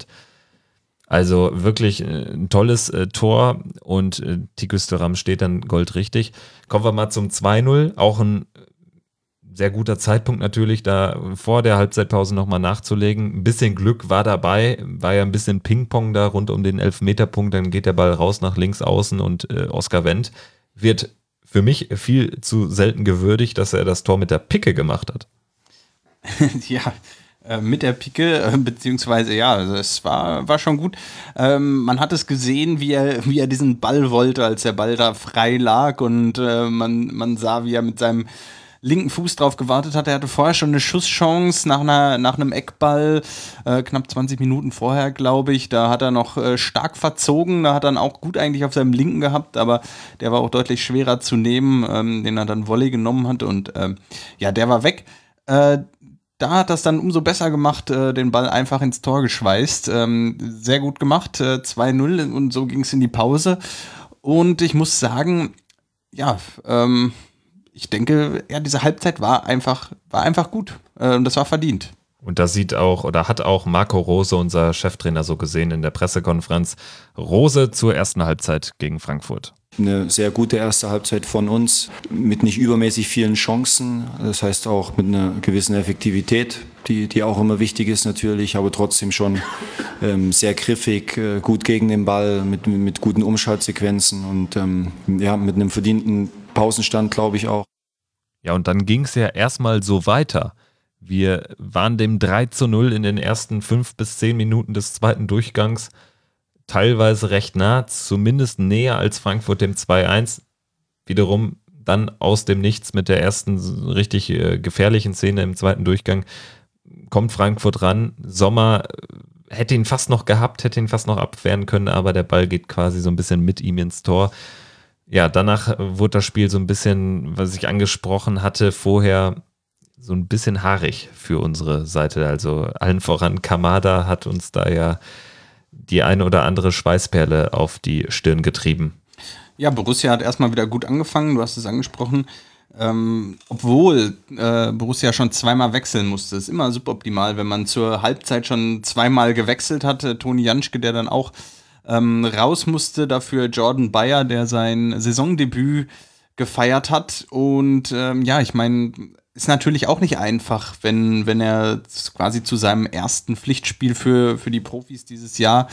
Also wirklich ein tolles äh, Tor und äh, Tikus Thuram steht dann goldrichtig. Kommen wir mal zum zwei null, auch ein sehr guter Zeitpunkt natürlich, da vor der Halbzeitpause nochmal nachzulegen. Ein bisschen Glück war dabei, war ja ein bisschen Ping-Pong da rund um den Elfmeterpunkt, dann geht der Ball raus nach links außen und äh, Oskar Wendt wird für mich viel zu selten gewürdigt, dass er das Tor mit der Picke gemacht hat.
Ja, äh, mit der Picke, äh, beziehungsweise ja, also es war, war schon gut. Ähm, man hat es gesehen, wie er, wie er diesen Ball wollte, als der Ball da frei lag und äh, man, man sah, wie er mit seinem linken Fuß drauf gewartet hat. Er hatte vorher schon eine Schusschance nach, einer, nach einem Eckball, äh, knapp zwanzig Minuten vorher, glaube ich. Da hat er noch äh, stark verzogen. Da hat er dann auch gut eigentlich auf seinem linken gehabt, aber der war auch deutlich schwerer zu nehmen, ähm, den er dann Volley genommen hat. Und ähm, ja, der war weg. Äh, da hat das dann umso besser gemacht, äh, den Ball einfach ins Tor geschweißt. Ähm, sehr gut gemacht, äh, zwei null und so ging es in die Pause. Und ich muss sagen, ja, ähm, ich denke, ja, diese Halbzeit war einfach, war einfach gut. Und das war verdient.
Und da sieht auch, oder hat auch Marco Rose, unser Cheftrainer, so gesehen in der Pressekonferenz. Rose zur ersten Halbzeit gegen Frankfurt.
Eine sehr gute erste Halbzeit von uns mit nicht übermäßig vielen Chancen. Das heißt auch mit einer gewissen Effektivität, die, die auch immer wichtig ist natürlich, aber trotzdem schon ähm, sehr griffig, äh, gut gegen den Ball, mit, mit guten Umschaltsequenzen und ähm, ja, mit einem verdienten Pausenstand, glaube ich auch.
Ja, und dann ging es ja erstmal so weiter. Wir waren dem drei zu null in den ersten fünf bis zehn Minuten des zweiten Durchgangs teilweise recht nah, zumindest näher als Frankfurt dem zwei eins. Wiederum dann aus dem Nichts mit der ersten richtig äh, gefährlichen Szene im zweiten Durchgang kommt Frankfurt ran. Sommer hätte ihn fast noch gehabt, hätte ihn fast noch abwehren können, aber der Ball geht quasi so ein bisschen mit ihm ins Tor. Ja, danach wurde das Spiel so ein bisschen, was ich angesprochen hatte, vorher so ein bisschen haarig für unsere Seite. Also allen voran Kamada hat uns da ja die eine oder andere Schweißperle auf die Stirn getrieben.
Ja, Borussia hat erstmal wieder gut angefangen, du hast es angesprochen. Ähm, obwohl äh, Borussia schon zweimal wechseln musste. Ist immer suboptimal, wenn man zur Halbzeit schon zweimal gewechselt hat. Toni Janschke, der dann auch ähm, raus musste, dafür Jordan Bayer, der sein Saisondebüt gefeiert hat. Und ähm, ja, ich meine, ist natürlich auch nicht einfach, wenn, wenn er quasi zu seinem ersten Pflichtspiel für, für die Profis dieses Jahr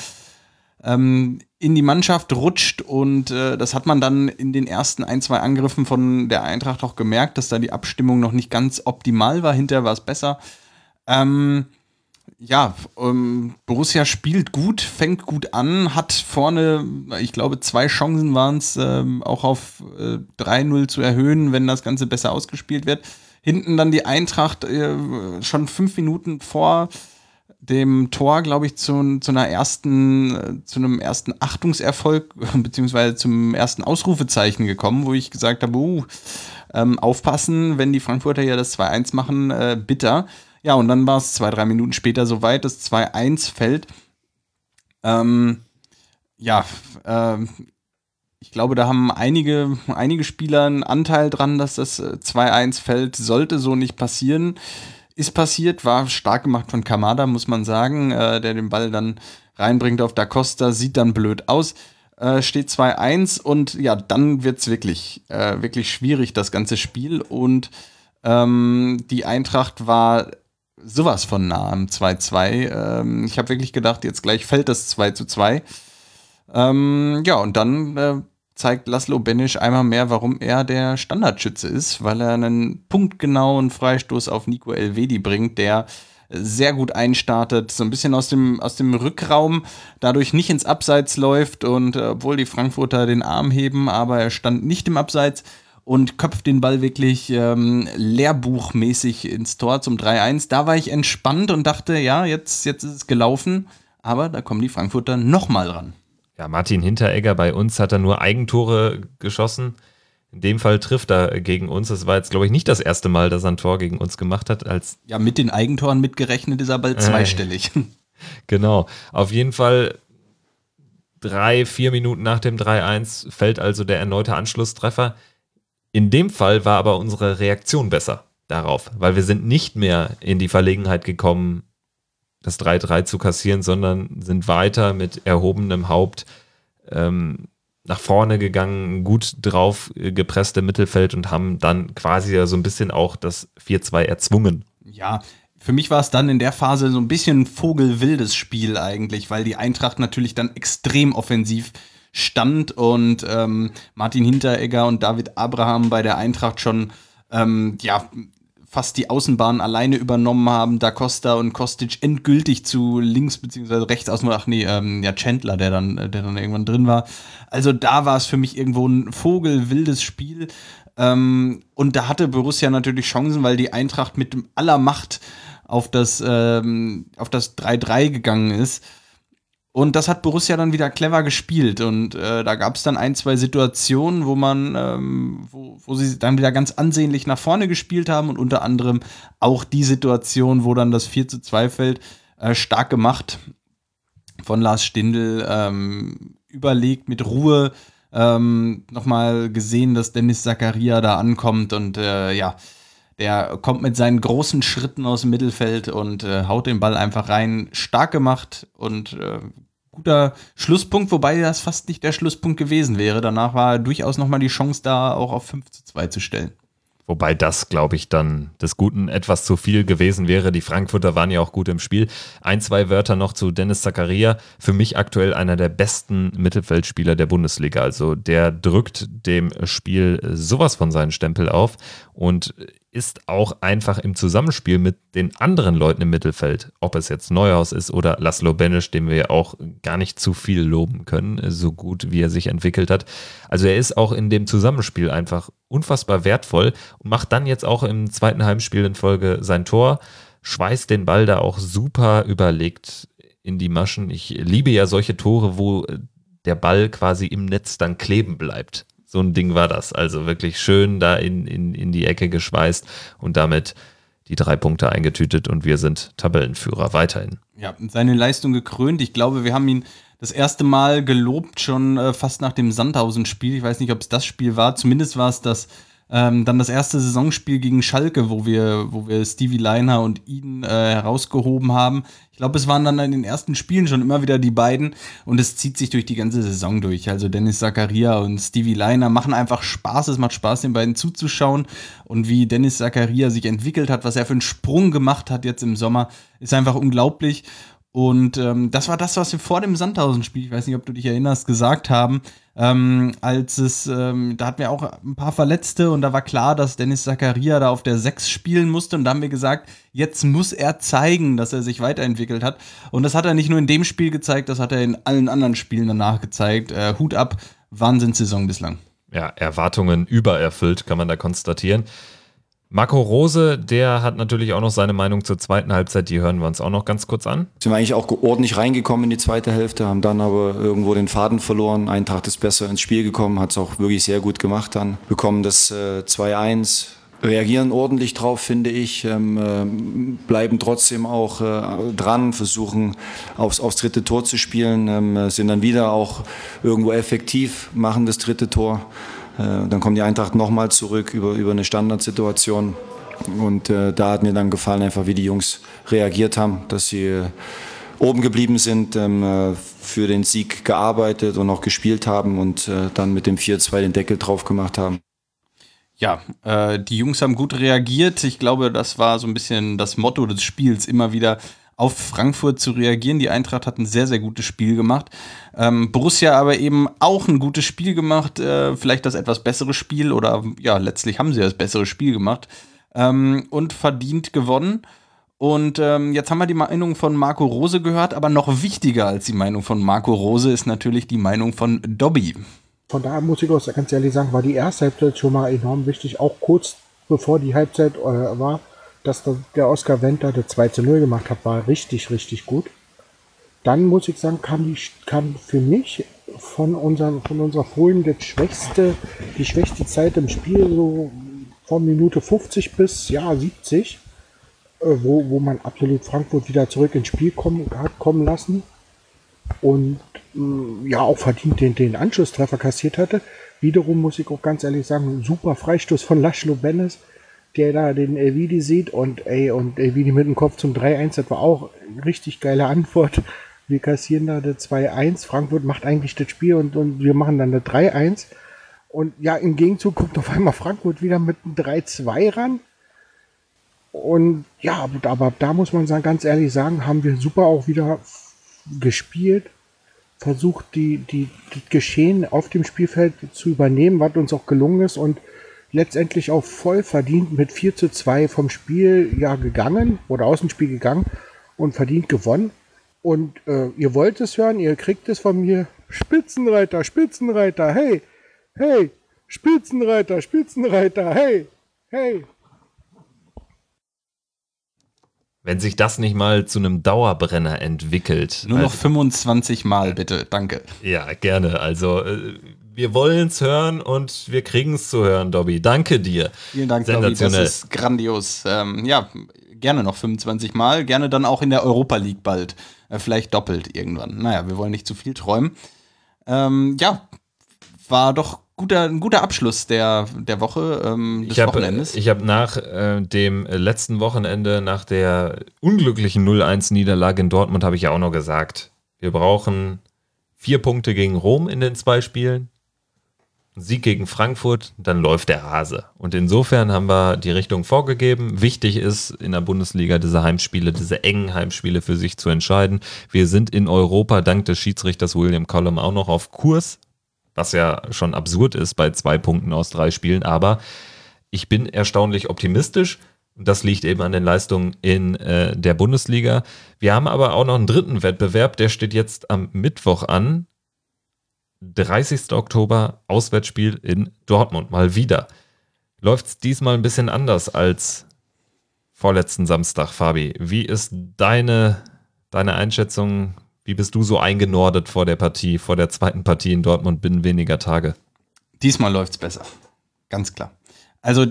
ähm, in die Mannschaft rutscht. Und äh, das hat man dann in den ersten ein, zwei Angriffen von der Eintracht auch gemerkt, dass da die Abstimmung noch nicht ganz optimal war. Hinterher war es besser. Ähm, ja, ähm, Borussia spielt gut, fängt gut an, hat vorne, ich glaube, zwei Chancen waren es, ähm, auch auf äh, drei null zu erhöhen, wenn das Ganze besser ausgespielt wird. Hinten dann die Eintracht äh, schon fünf Minuten vor dem Tor, glaube ich, zu, zu einer ersten, zu einem ersten Achtungserfolg, beziehungsweise zum ersten Ausrufezeichen gekommen, wo ich gesagt habe, uh, ähm, aufpassen, wenn die Frankfurter ja das zwei eins machen, äh, bitter. Ja, und dann war es zwei, drei Minuten später soweit, das zwei eins fällt. Ähm, ja, ähm, ich glaube, da haben einige, einige Spieler einen Anteil dran, dass das zwei eins fällt. Sollte so nicht passieren. Ist passiert, war stark gemacht von Kamada, muss man sagen, äh, der den Ball dann reinbringt auf Da Costa, sieht dann blöd aus, äh, steht zwei eins und ja, dann wird es wirklich, äh, wirklich schwierig, das ganze Spiel, und ähm, die Eintracht war sowas von nah am zwei zwei. Ähm, ich habe wirklich gedacht, jetzt gleich fällt das zwei zu zwei. Ähm, ja, und dann äh, zeigt Laszlo Benisch einmal mehr, warum er der Standardschütze ist, weil er einen punktgenauen Freistoß auf Nico Elvedi bringt, der sehr gut einstartet, so ein bisschen aus dem, aus dem Rückraum, dadurch nicht ins Abseits läuft, und äh, obwohl die Frankfurter den Arm heben, aber er stand nicht im Abseits und köpft den Ball wirklich ähm, lehrbuchmäßig ins Tor zum drei eins. Da war ich entspannt und dachte, ja, jetzt, jetzt ist es gelaufen, aber da kommen die Frankfurter nochmal ran.
Ja, Martin Hinteregger, bei uns hat er nur Eigentore geschossen. In dem Fall trifft er gegen uns. Das war jetzt, glaube ich, nicht das erste Mal, dass er ein Tor gegen uns gemacht hat. Als
ja, mit den Eigentoren mitgerechnet ist er bald zweistellig.
Äh, genau. Auf jeden Fall drei, vier Minuten nach dem drei eins fällt also der erneute Anschlusstreffer. In dem Fall war aber unsere Reaktion besser darauf, weil wir sind nicht mehr in die Verlegenheit gekommen, das drei drei zu kassieren, sondern sind weiter mit erhobenem Haupt ähm, nach vorne gegangen, gut drauf gepresst im Mittelfeld und haben dann quasi ja so ein bisschen auch das vier zwei erzwungen.
Ja, für mich war es dann in der Phase so ein bisschen vogelwildes Spiel eigentlich, weil die Eintracht natürlich dann extrem offensiv stand und ähm, Martin Hinteregger und David Abraham bei der Eintracht schon ähm, ja fast die Außenbahn alleine übernommen haben, Da Costa und Kostic endgültig zu links bzw. rechts außen, ach nee, ähm, ja, Chandler, der dann, der dann irgendwann drin war. Also da war es für mich irgendwo ein vogelwildes Spiel. Ähm, und da hatte Borussia natürlich Chancen, weil die Eintracht mit aller Macht auf das, ähm, auf das drei drei gegangen ist. Und das hat Borussia dann wieder clever gespielt. Und äh, da gab es dann ein, zwei Situationen, wo man, ähm, wo, wo sie dann wieder ganz ansehnlich nach vorne gespielt haben. Und unter anderem auch die Situation, wo dann das vier zu zwei fällt, äh, stark gemacht von Lars Stindl, ähm, überlegt, mit Ruhe, ähm, nochmal gesehen, dass Dennis Zakaria da ankommt. Und äh, ja, der kommt mit seinen großen Schritten aus dem Mittelfeld und äh, haut den Ball einfach rein. Stark gemacht und äh, guter Schlusspunkt, wobei das fast nicht der Schlusspunkt gewesen wäre. Danach war durchaus nochmal die Chance da, auch auf fünf zu zwei zu stellen.
Wobei das, glaube ich, dann des Guten etwas zu viel gewesen wäre. Die Frankfurter waren ja auch gut im Spiel. Ein, zwei Wörter noch zu Dennis Zakaria. Für mich aktuell einer der besten Mittelfeldspieler der Bundesliga. Also der drückt dem Spiel sowas von seinen Stempel auf und ist auch einfach im Zusammenspiel mit den anderen Leuten im Mittelfeld, ob es jetzt Neuhaus ist oder Laszlo Benisch, den wir ja auch gar nicht zu viel loben können, so gut wie er sich entwickelt hat. Also er ist auch in dem Zusammenspiel einfach unfassbar wertvoll und macht dann jetzt auch im zweiten Heimspiel in Folge sein Tor, schweißt den Ball da auch super überlegt in die Maschen. Ich liebe ja solche Tore, wo der Ball quasi im Netz dann kleben bleibt. So ein Ding war das. Also wirklich schön da in, in, in die Ecke geschweißt und damit die drei Punkte eingetütet und wir sind Tabellenführer weiterhin.
Ja, seine Leistung gekrönt. Ich glaube, wir haben ihn das erste Mal gelobt, schon äh, fast nach dem Sandhausen-Spiel. Ich weiß nicht, ob es das Spiel war. Zumindest war es das ähm, dann das erste Saisonspiel gegen Schalke, wo wir, wo wir Stevie Leiner und ihn äh, herausgehoben haben. Ich glaube, es waren dann in den ersten Spielen schon immer wieder die beiden und es zieht sich durch die ganze Saison durch. Also Dennis Zakaria und Stevie Leiner machen einfach Spaß. Es macht Spaß, den beiden zuzuschauen. Und wie Dennis Zakaria sich entwickelt hat, was er für einen Sprung gemacht hat jetzt im Sommer, ist einfach unglaublich. Und ähm, das war das, was wir vor dem Sandhausen-Spiel, ich weiß nicht, ob du dich erinnerst, gesagt haben, ähm, als es, ähm, da hatten wir auch ein paar Verletzte und da war klar, dass Dennis Zakaria da auf der sechs spielen musste und da haben wir gesagt, jetzt muss er zeigen, dass er sich weiterentwickelt hat. Und das hat er nicht nur in dem Spiel gezeigt, das hat er in allen anderen Spielen danach gezeigt. Äh, Hut ab, Wahnsinnssaison bislang.
Ja, Erwartungen übererfüllt, kann man da konstatieren. Marco Rose, der hat natürlich auch noch seine Meinung zur zweiten Halbzeit, die hören wir uns auch noch ganz kurz an.
Sind wir eigentlich auch ordentlich reingekommen in die zweite Hälfte, haben dann aber irgendwo den Faden verloren. Eintracht ist besser ins Spiel gekommen, hat es auch wirklich sehr gut gemacht dann. Bekommen das äh, zwei eins, reagieren ordentlich drauf, finde ich, ähm, äh, bleiben trotzdem auch äh, dran, versuchen aufs, aufs dritte Tor zu spielen, ähm, sind dann wieder auch irgendwo effektiv, machen das dritte Tor. Dann kommt die Eintracht nochmal zurück über, über eine Standardsituation. Und äh, da hat mir dann gefallen, einfach wie die Jungs reagiert haben, dass sie äh, oben geblieben sind, ähm, für den Sieg gearbeitet und auch gespielt haben und äh, dann mit dem vier zwei den Deckel drauf gemacht haben.
Ja, äh, die Jungs haben gut reagiert. Ich glaube, das war so ein bisschen das Motto des Spiels, immer wieder auf Frankfurt zu reagieren. Die Eintracht hat ein sehr, sehr gutes Spiel gemacht. Ähm, Borussia aber eben auch ein gutes Spiel gemacht, äh, vielleicht das etwas bessere Spiel oder ja, letztlich haben sie das bessere Spiel gemacht ähm, und verdient gewonnen. Und ähm, jetzt haben wir die Meinung von Marco Rose gehört, aber noch wichtiger als die Meinung von Marco Rose ist natürlich die Meinung von Dobby.
Von daher muss ich auch ganz ehrlich sagen, war die erste Halbzeit schon mal enorm wichtig, auch kurz bevor die Halbzeit äh, war. Dass der Oskar Wendt der zwei zu null gemacht hat, war richtig, richtig gut. Dann muss ich sagen, kam, die, kam für mich von, unseren, von unserer Fohlen das schwächste, die schwächste Zeit im Spiel, so von Minute fünfzig bis ja, siebzig, äh, wo, wo man absolut Frankfurt wieder zurück ins Spiel kommen, hat kommen lassen und äh, ja auch verdient den, den Anschlusstreffer kassiert hatte. Wiederum muss ich auch ganz ehrlich sagen, ein super Freistoß von Laszlo Bennes, der da den Elvedi sieht und ey, und Elvedi mit dem Kopf zum drei eins, das war auch eine richtig geile Antwort. Wir kassieren da das zwei eins, Frankfurt macht eigentlich das Spiel und, und wir machen dann das drei eins. Und ja, im Gegenzug kommt auf einmal Frankfurt wieder mit einem drei zwei ran. Und ja, aber da muss man sagen, ganz ehrlich sagen, haben wir super auch wieder gespielt, versucht die, die, das Geschehen auf dem Spielfeld zu übernehmen, was uns auch gelungen ist und letztendlich auch voll verdient mit vier zu zwei vom Spiel ja gegangen oder aus dem Spiel gegangen und verdient gewonnen. Und äh, ihr wollt es hören, ihr kriegt es von mir. Spitzenreiter, Spitzenreiter, hey, hey, Spitzenreiter, Spitzenreiter, hey, hey.
Wenn sich das nicht mal zu einem Dauerbrenner entwickelt.
Nur noch
also,
fünfundzwanzig Mal, bitte, danke.
Ja, gerne. Also äh, wir wollen es hören und wir kriegen es zu hören, Dobby. Danke dir.
Vielen Dank, Dobby, das ist grandios. Ähm, ja, gerne noch fünfundzwanzig Mal, gerne dann auch in der Europa League bald. Äh, vielleicht doppelt irgendwann. Naja, wir wollen nicht zu viel träumen. Ähm, ja, war doch guter, ein guter Abschluss der, der Woche, ähm, des
ich hab,
Wochenendes.
Ich habe nach äh, dem letzten Wochenende, nach der unglücklichen null eins Niederlage in Dortmund, habe ich ja auch noch gesagt, wir brauchen vier Punkte gegen Rom in den zwei Spielen. Sieg gegen Frankfurt, dann läuft der Hase. Und insofern haben wir die Richtung vorgegeben. Wichtig ist in der Bundesliga diese Heimspiele, diese engen Heimspiele für sich zu entscheiden. Wir sind in Europa dank des Schiedsrichters William Collum auch noch auf Kurs, was ja schon absurd ist bei zwei Punkten aus drei Spielen. Aber ich bin erstaunlich optimistisch. Das liegt eben an den Leistungen in äh, der Bundesliga. Wir haben aber auch noch einen dritten Wettbewerb, der steht jetzt am Mittwoch an. dreißigsten Oktober, Auswärtsspiel in Dortmund, mal wieder. Läuft es diesmal ein bisschen anders als vorletzten Samstag, Fabi? Wie ist deine, deine Einschätzung? Wie bist du so eingenordet vor der Partie, vor der zweiten Partie in Dortmund binnen weniger Tage?
Diesmal läuft es besser, ganz klar. Also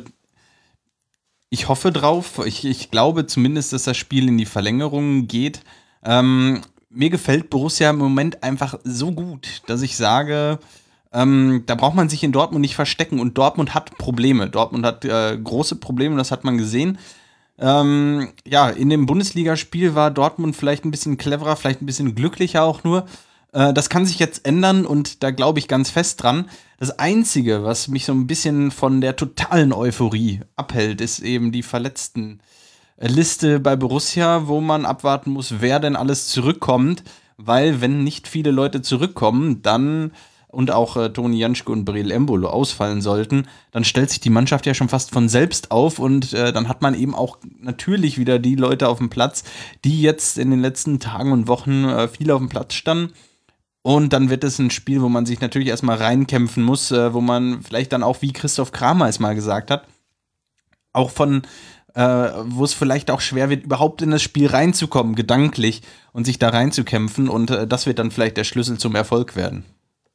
ich hoffe drauf, ich, ich glaube zumindest, dass das Spiel in die Verlängerung geht. Ähm, Mir gefällt Borussia im Moment einfach so gut, dass ich sage, ähm, da braucht man sich in Dortmund nicht verstecken. Und Dortmund hat Probleme. Dortmund hat äh, große Probleme, das hat man gesehen. Ähm, ja, in dem Bundesligaspiel war Dortmund vielleicht ein bisschen cleverer, vielleicht ein bisschen glücklicher auch nur. Äh, das kann sich jetzt ändern und da glaube ich ganz fest dran. Das Einzige, was mich so ein bisschen von der totalen Euphorie abhält, ist eben die Verletzten. Liste bei Borussia, wo man abwarten muss, wer denn alles zurückkommt, weil wenn nicht viele Leute zurückkommen, dann und auch äh, Toni Janschke und Breel Embolo ausfallen sollten, dann stellt sich die Mannschaft ja schon fast von selbst auf und äh, dann hat man eben auch natürlich wieder die Leute auf dem Platz, die jetzt in den letzten Tagen und Wochen äh, viel auf dem Platz standen. Und dann wird es ein Spiel, wo man sich natürlich erstmal reinkämpfen muss, äh, wo man vielleicht dann auch, wie Christoph Kramer es mal gesagt hat, auch von, äh, wo es vielleicht auch schwer wird, überhaupt in das Spiel reinzukommen, gedanklich und sich da reinzukämpfen. Und äh, das wird dann vielleicht der Schlüssel zum Erfolg werden.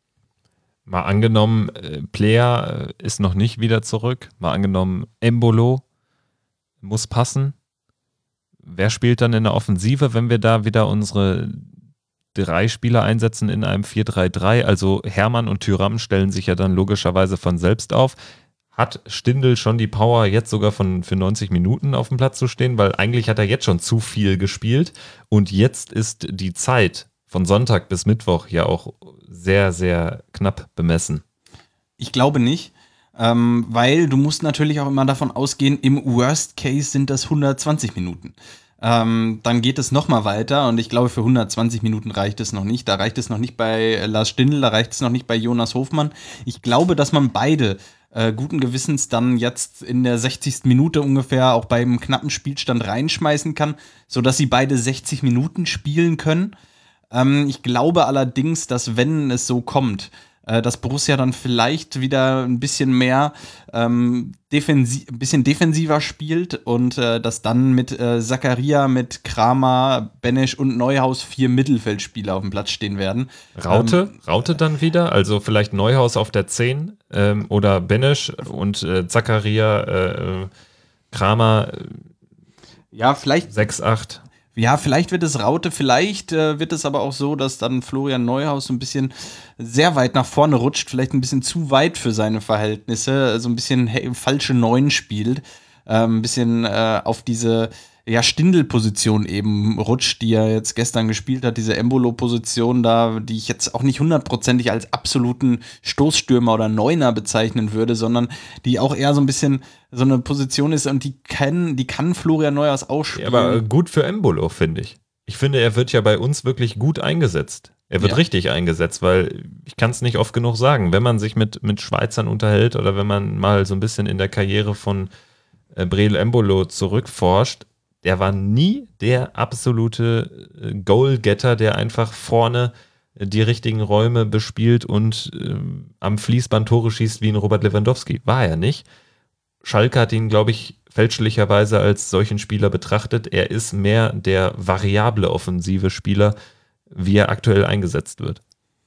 Mal angenommen, äh, Player äh, ist noch nicht wieder zurück. Mal angenommen, Embolo muss passen. Wer spielt dann in der Offensive, wenn wir da wieder unsere drei Spieler einsetzen in einem vier drei drei? Also Hermann und Thuram stellen sich ja dann logischerweise von selbst auf. Hat Stindl schon die Power, jetzt sogar von, für neunzig Minuten auf dem Platz zu stehen? Weil eigentlich hat er jetzt schon zu viel gespielt und jetzt ist die Zeit von Sonntag bis Mittwoch ja auch sehr, sehr knapp bemessen.
Ich glaube nicht, ähm, weil du musst natürlich auch immer davon ausgehen, im Worst Case sind das hundertzwanzig Minuten. Ähm, dann geht es nochmal weiter und ich glaube, für hundertzwanzig Minuten reicht es noch nicht. Da reicht es noch nicht bei Lars Stindl, da reicht es noch nicht bei Jonas Hofmann. Ich glaube, dass man beide äh, guten Gewissens dann jetzt in der sechzigsten Minute ungefähr auch beim knappen Spielstand reinschmeißen kann, sodass sie beide sechzig Minuten spielen können. Ähm, ich glaube allerdings, dass wenn es so kommt, äh, dass Borussia dann vielleicht wieder ein bisschen mehr ähm, defensi- ein bisschen defensiver spielt und äh, dass dann mit äh, Zakaria, mit Kramer, Benesch und Neuhaus vier Mittelfeldspieler auf dem Platz stehen werden.
Raute,
Ähm,
Raute dann wieder, also vielleicht Neuhaus auf der zehn ähm, oder Benesch und äh, Zakaria, äh, Kramer äh,
ja, vielleicht
sechs acht.
Ja, vielleicht wird es Raute, vielleicht äh, wird es aber auch so, dass dann Florian Neuhaus so ein bisschen sehr weit nach vorne rutscht, vielleicht ein bisschen zu weit für seine Verhältnisse, so ein bisschen hey, falsche Neun spielt, äh, ein bisschen äh, auf diese ja, Stindl-Position eben rutscht, die er jetzt gestern gespielt hat, diese Embolo-Position da, die ich jetzt auch nicht hundertprozentig als absoluten Stoßstürmer oder Neuner bezeichnen würde, sondern die auch eher so ein bisschen so eine Position ist und die kann, die kann Florian Neuhaus auch spielen.
Ja, aber gut für Embolo, finde ich. Ich finde, er wird ja bei uns wirklich gut eingesetzt. Er wird
Ja.
richtig eingesetzt, weil ich kann es nicht oft genug sagen, wenn man sich mit, mit Schweizern unterhält oder wenn man mal so ein bisschen in der Karriere von äh, Breel Embolo zurückforscht, der war nie der absolute äh, Goalgetter, der einfach vorne äh, die richtigen Räume bespielt und äh, am Fließband Tore schießt wie ein Robert Lewandowski. War er nicht. Schalke hat ihn, glaube ich, fälschlicherweise als solchen Spieler betrachtet. Er ist mehr der variable offensive Spieler, wie er aktuell eingesetzt wird.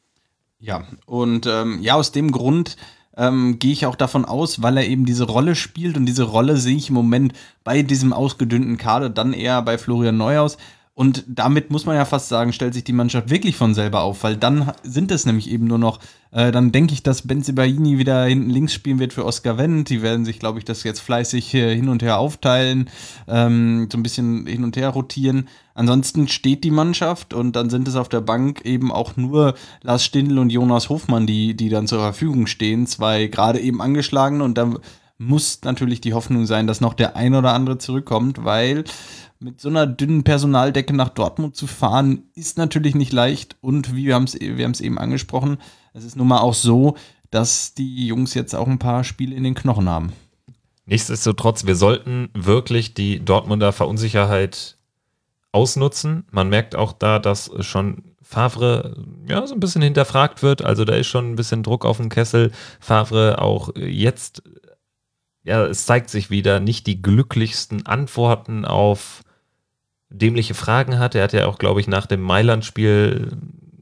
Ja, und ähm, ja, aus dem Grund ähm, gehe ich auch davon aus, weil er eben diese Rolle spielt und diese Rolle sehe ich im Moment bei diesem ausgedünnten Kader dann eher bei Florian Neuhaus. Und damit muss man ja fast sagen, stellt sich die Mannschaft wirklich von selber auf, weil dann sind es nämlich eben nur noch, äh, dann denke ich, dass Bensebaini wieder hinten links spielen wird für Oskar Wendt. Die werden sich, glaube ich, das jetzt fleißig äh, hin und her aufteilen, ähm, so ein bisschen hin und her rotieren. Ansonsten steht die Mannschaft und dann sind es auf der Bank eben auch nur Lars Stindl und Jonas Hofmann, die, die dann zur Verfügung stehen. Zwei gerade eben angeschlagene und da muss natürlich die Hoffnung sein, dass noch der ein oder andere zurückkommt, weil mit so einer dünnen Personaldecke nach Dortmund zu fahren, ist natürlich nicht leicht. Und wie wir haben es wir haben es eben angesprochen, es ist nun mal auch so, dass die Jungs jetzt auch ein paar Spiele in den Knochen haben.
Nichtsdestotrotz, wir sollten wirklich die Dortmunder Verunsicherheit ausnutzen. Man merkt auch da, dass schon Favre ja so ein bisschen hinterfragt wird. Also da ist schon ein bisschen Druck auf dem Kessel. Favre auch jetzt, ja, es zeigt sich wieder, nicht die glücklichsten Antworten auf dämliche Fragen hat. Er hat ja auch, glaube ich, nach dem Mailand-Spiel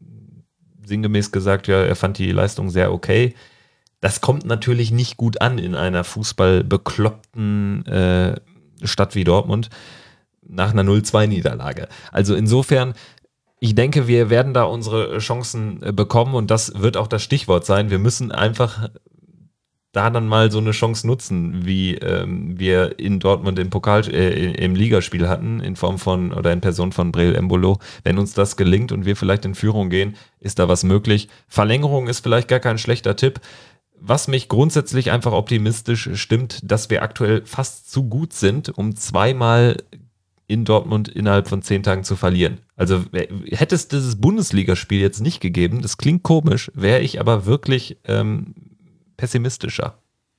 sinngemäß gesagt, ja, er fand die Leistung sehr okay. Das kommt natürlich nicht gut an in einer fußballbekloppten äh, Stadt wie Dortmund nach einer null zwei Niederlage. Also insofern, ich denke, wir werden da unsere Chancen äh, bekommen und das wird auch das Stichwort sein. Wir müssen einfach da dann mal so eine Chance nutzen, wie ähm, wir in Dortmund im Pokal, äh, im Ligaspiel hatten, in Form von oder in Person von Breel Embolo. Wenn uns das gelingt und wir vielleicht in Führung gehen, ist da was möglich. Verlängerung ist vielleicht gar kein schlechter Tipp. Was mich grundsätzlich einfach optimistisch stimmt, dass wir aktuell fast zu gut sind, um zweimal in Dortmund innerhalb von zehn Tagen zu verlieren. Also hätte es dieses Bundesligaspiel jetzt nicht gegeben, das klingt komisch, wäre ich aber wirklich ähm, pessimistischer.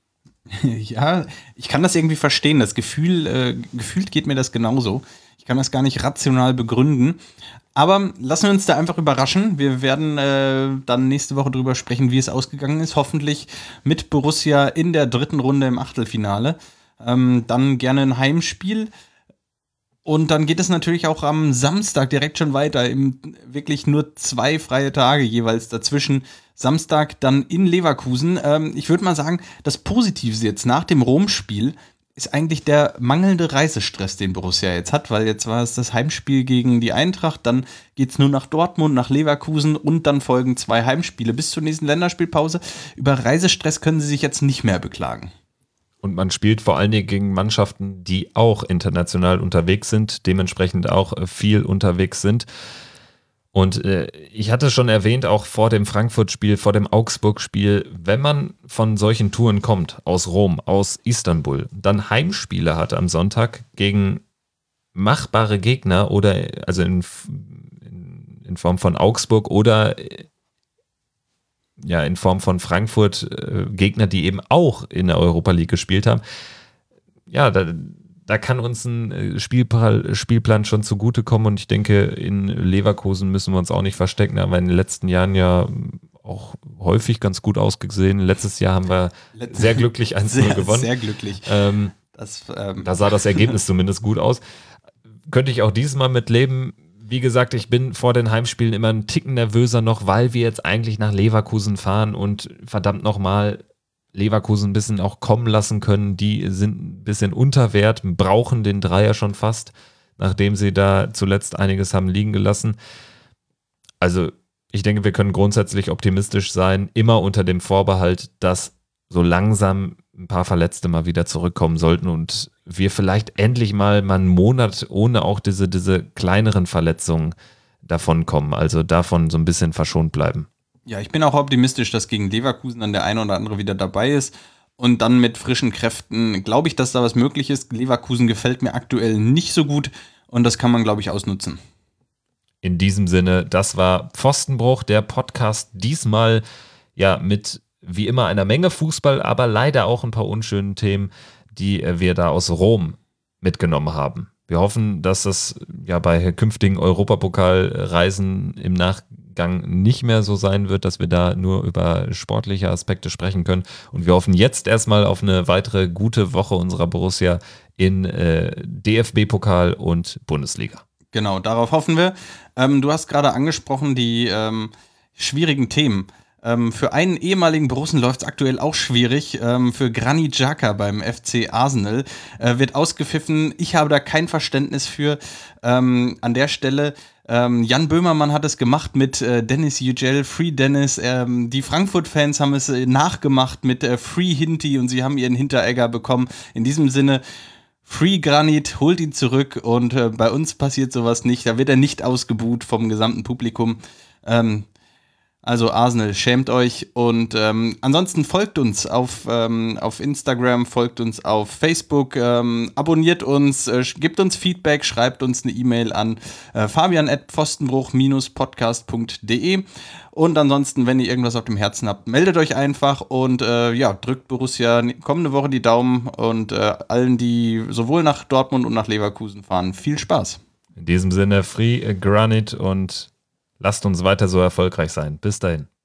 Ja, ich kann das irgendwie verstehen. Das Gefühl, äh, gefühlt geht mir das genauso. Ich kann das gar nicht rational begründen. Aber lassen wir uns da einfach überraschen. Wir werden äh, dann nächste Woche drüber sprechen, wie es ausgegangen ist. Hoffentlich mit Borussia in der dritten Runde im Achtelfinale. Ähm, dann gerne ein Heimspiel. Und dann geht es natürlich auch am Samstag direkt schon weiter. Im, wirklich nur zwei freie Tage jeweils dazwischen. Samstag dann in Leverkusen. Ähm, ich würde mal sagen, das Positive jetzt nach dem Rom-Spiel ist eigentlich der mangelnde Reisestress, den Borussia jetzt hat, weil jetzt war es das Heimspiel gegen die Eintracht, dann geht es nur nach Dortmund, nach Leverkusen und dann folgen zwei Heimspiele bis zur nächsten Länderspielpause. Über Reisestress können sie sich jetzt nicht mehr beklagen.
Und man spielt vor allen Dingen gegen Mannschaften, die auch international unterwegs sind, dementsprechend auch viel unterwegs sind. Und äh, ich hatte schon erwähnt, auch vor dem Frankfurt-Spiel, vor dem Augsburg-Spiel, wenn man von solchen Touren kommt, aus Rom, aus Istanbul, dann Heimspiele hat am Sonntag gegen machbare Gegner oder also in, in, in Form von Augsburg oder ja in Form von Frankfurt, äh, Gegner, die eben auch in der Europa League gespielt haben, ja, da Da kann uns ein Spielplan, Spielplan schon zugutekommen und ich denke, in Leverkusen müssen wir uns auch nicht verstecken. Da haben wir in den letzten Jahren ja auch häufig ganz gut ausgesehen. Letztes Jahr haben wir sehr glücklich eins zu null gewonnen.
Sehr glücklich.
Ähm,
das, ähm.
Da sah das Ergebnis zumindest gut aus. Könnte ich auch dieses Mal mit leben. Wie gesagt, ich bin vor den Heimspielen immer einen Ticken nervöser noch, weil wir jetzt eigentlich nach Leverkusen fahren und verdammt nochmal Leverkusen ein bisschen auch kommen lassen können. Die sind ein bisschen unter Wert, brauchen den Dreier schon fast, nachdem sie da zuletzt einiges haben liegen gelassen. Also ich denke, wir können grundsätzlich optimistisch sein, immer unter dem Vorbehalt, dass so langsam ein paar Verletzte mal wieder zurückkommen sollten und wir vielleicht endlich mal, mal einen Monat ohne auch diese, diese kleineren Verletzungen davon kommen, also davon so ein bisschen verschont bleiben.
Ja, ich bin auch optimistisch, dass gegen Leverkusen dann der eine oder andere wieder dabei ist. Und dann mit frischen Kräften glaube ich, dass da was möglich ist. Leverkusen gefällt mir aktuell nicht so gut und das kann man, glaube ich, ausnutzen.
In diesem Sinne, das war Pfostenbruch, der Podcast diesmal ja mit wie immer einer Menge Fußball, aber leider auch ein paar unschönen Themen, die wir da aus Rom mitgenommen haben. Wir hoffen, dass das ja bei künftigen Europapokalreisen im Nachgang nicht mehr so sein wird, dass wir da nur über sportliche Aspekte sprechen können. Und wir hoffen jetzt erstmal auf eine weitere gute Woche unserer Borussia in äh, D F B-Pokal und Bundesliga.
Genau, darauf hoffen wir. Ähm, du hast gerade angesprochen die ähm, schwierigen Themen. Ähm, für einen ehemaligen Borussen läuft es aktuell auch schwierig. Ähm, für Granit Xhaka beim F C Arsenal äh, wird ausgepfiffen. Ich habe da kein Verständnis für. Ähm, an der Stelle, ähm, Jan Böhmermann hat es gemacht mit äh, Dennis Yücel, Free Dennis. Ähm, die Frankfurt-Fans haben es äh, nachgemacht mit äh, Free Hinti und sie haben ihren Hinteregger bekommen. In diesem Sinne, Free Granit, holt ihn zurück und äh, bei uns passiert sowas nicht. Da wird er nicht ausgebuht vom gesamten Publikum. Ähm, Also Arsenal, schämt euch und ähm, ansonsten folgt uns auf, ähm, auf Instagram, folgt uns auf Facebook, ähm, abonniert uns, äh, gebt uns Feedback, schreibt uns eine E-Mail an äh, fabian at pfostenbruch podcast punkt de und ansonsten, wenn ihr irgendwas auf dem Herzen habt, meldet euch einfach und äh, ja, drückt Borussia kommende Woche die Daumen und äh, allen, die sowohl nach Dortmund und nach Leverkusen fahren, viel Spaß.
In diesem Sinne, Free Granit und lasst uns weiter so erfolgreich sein. Bis dahin.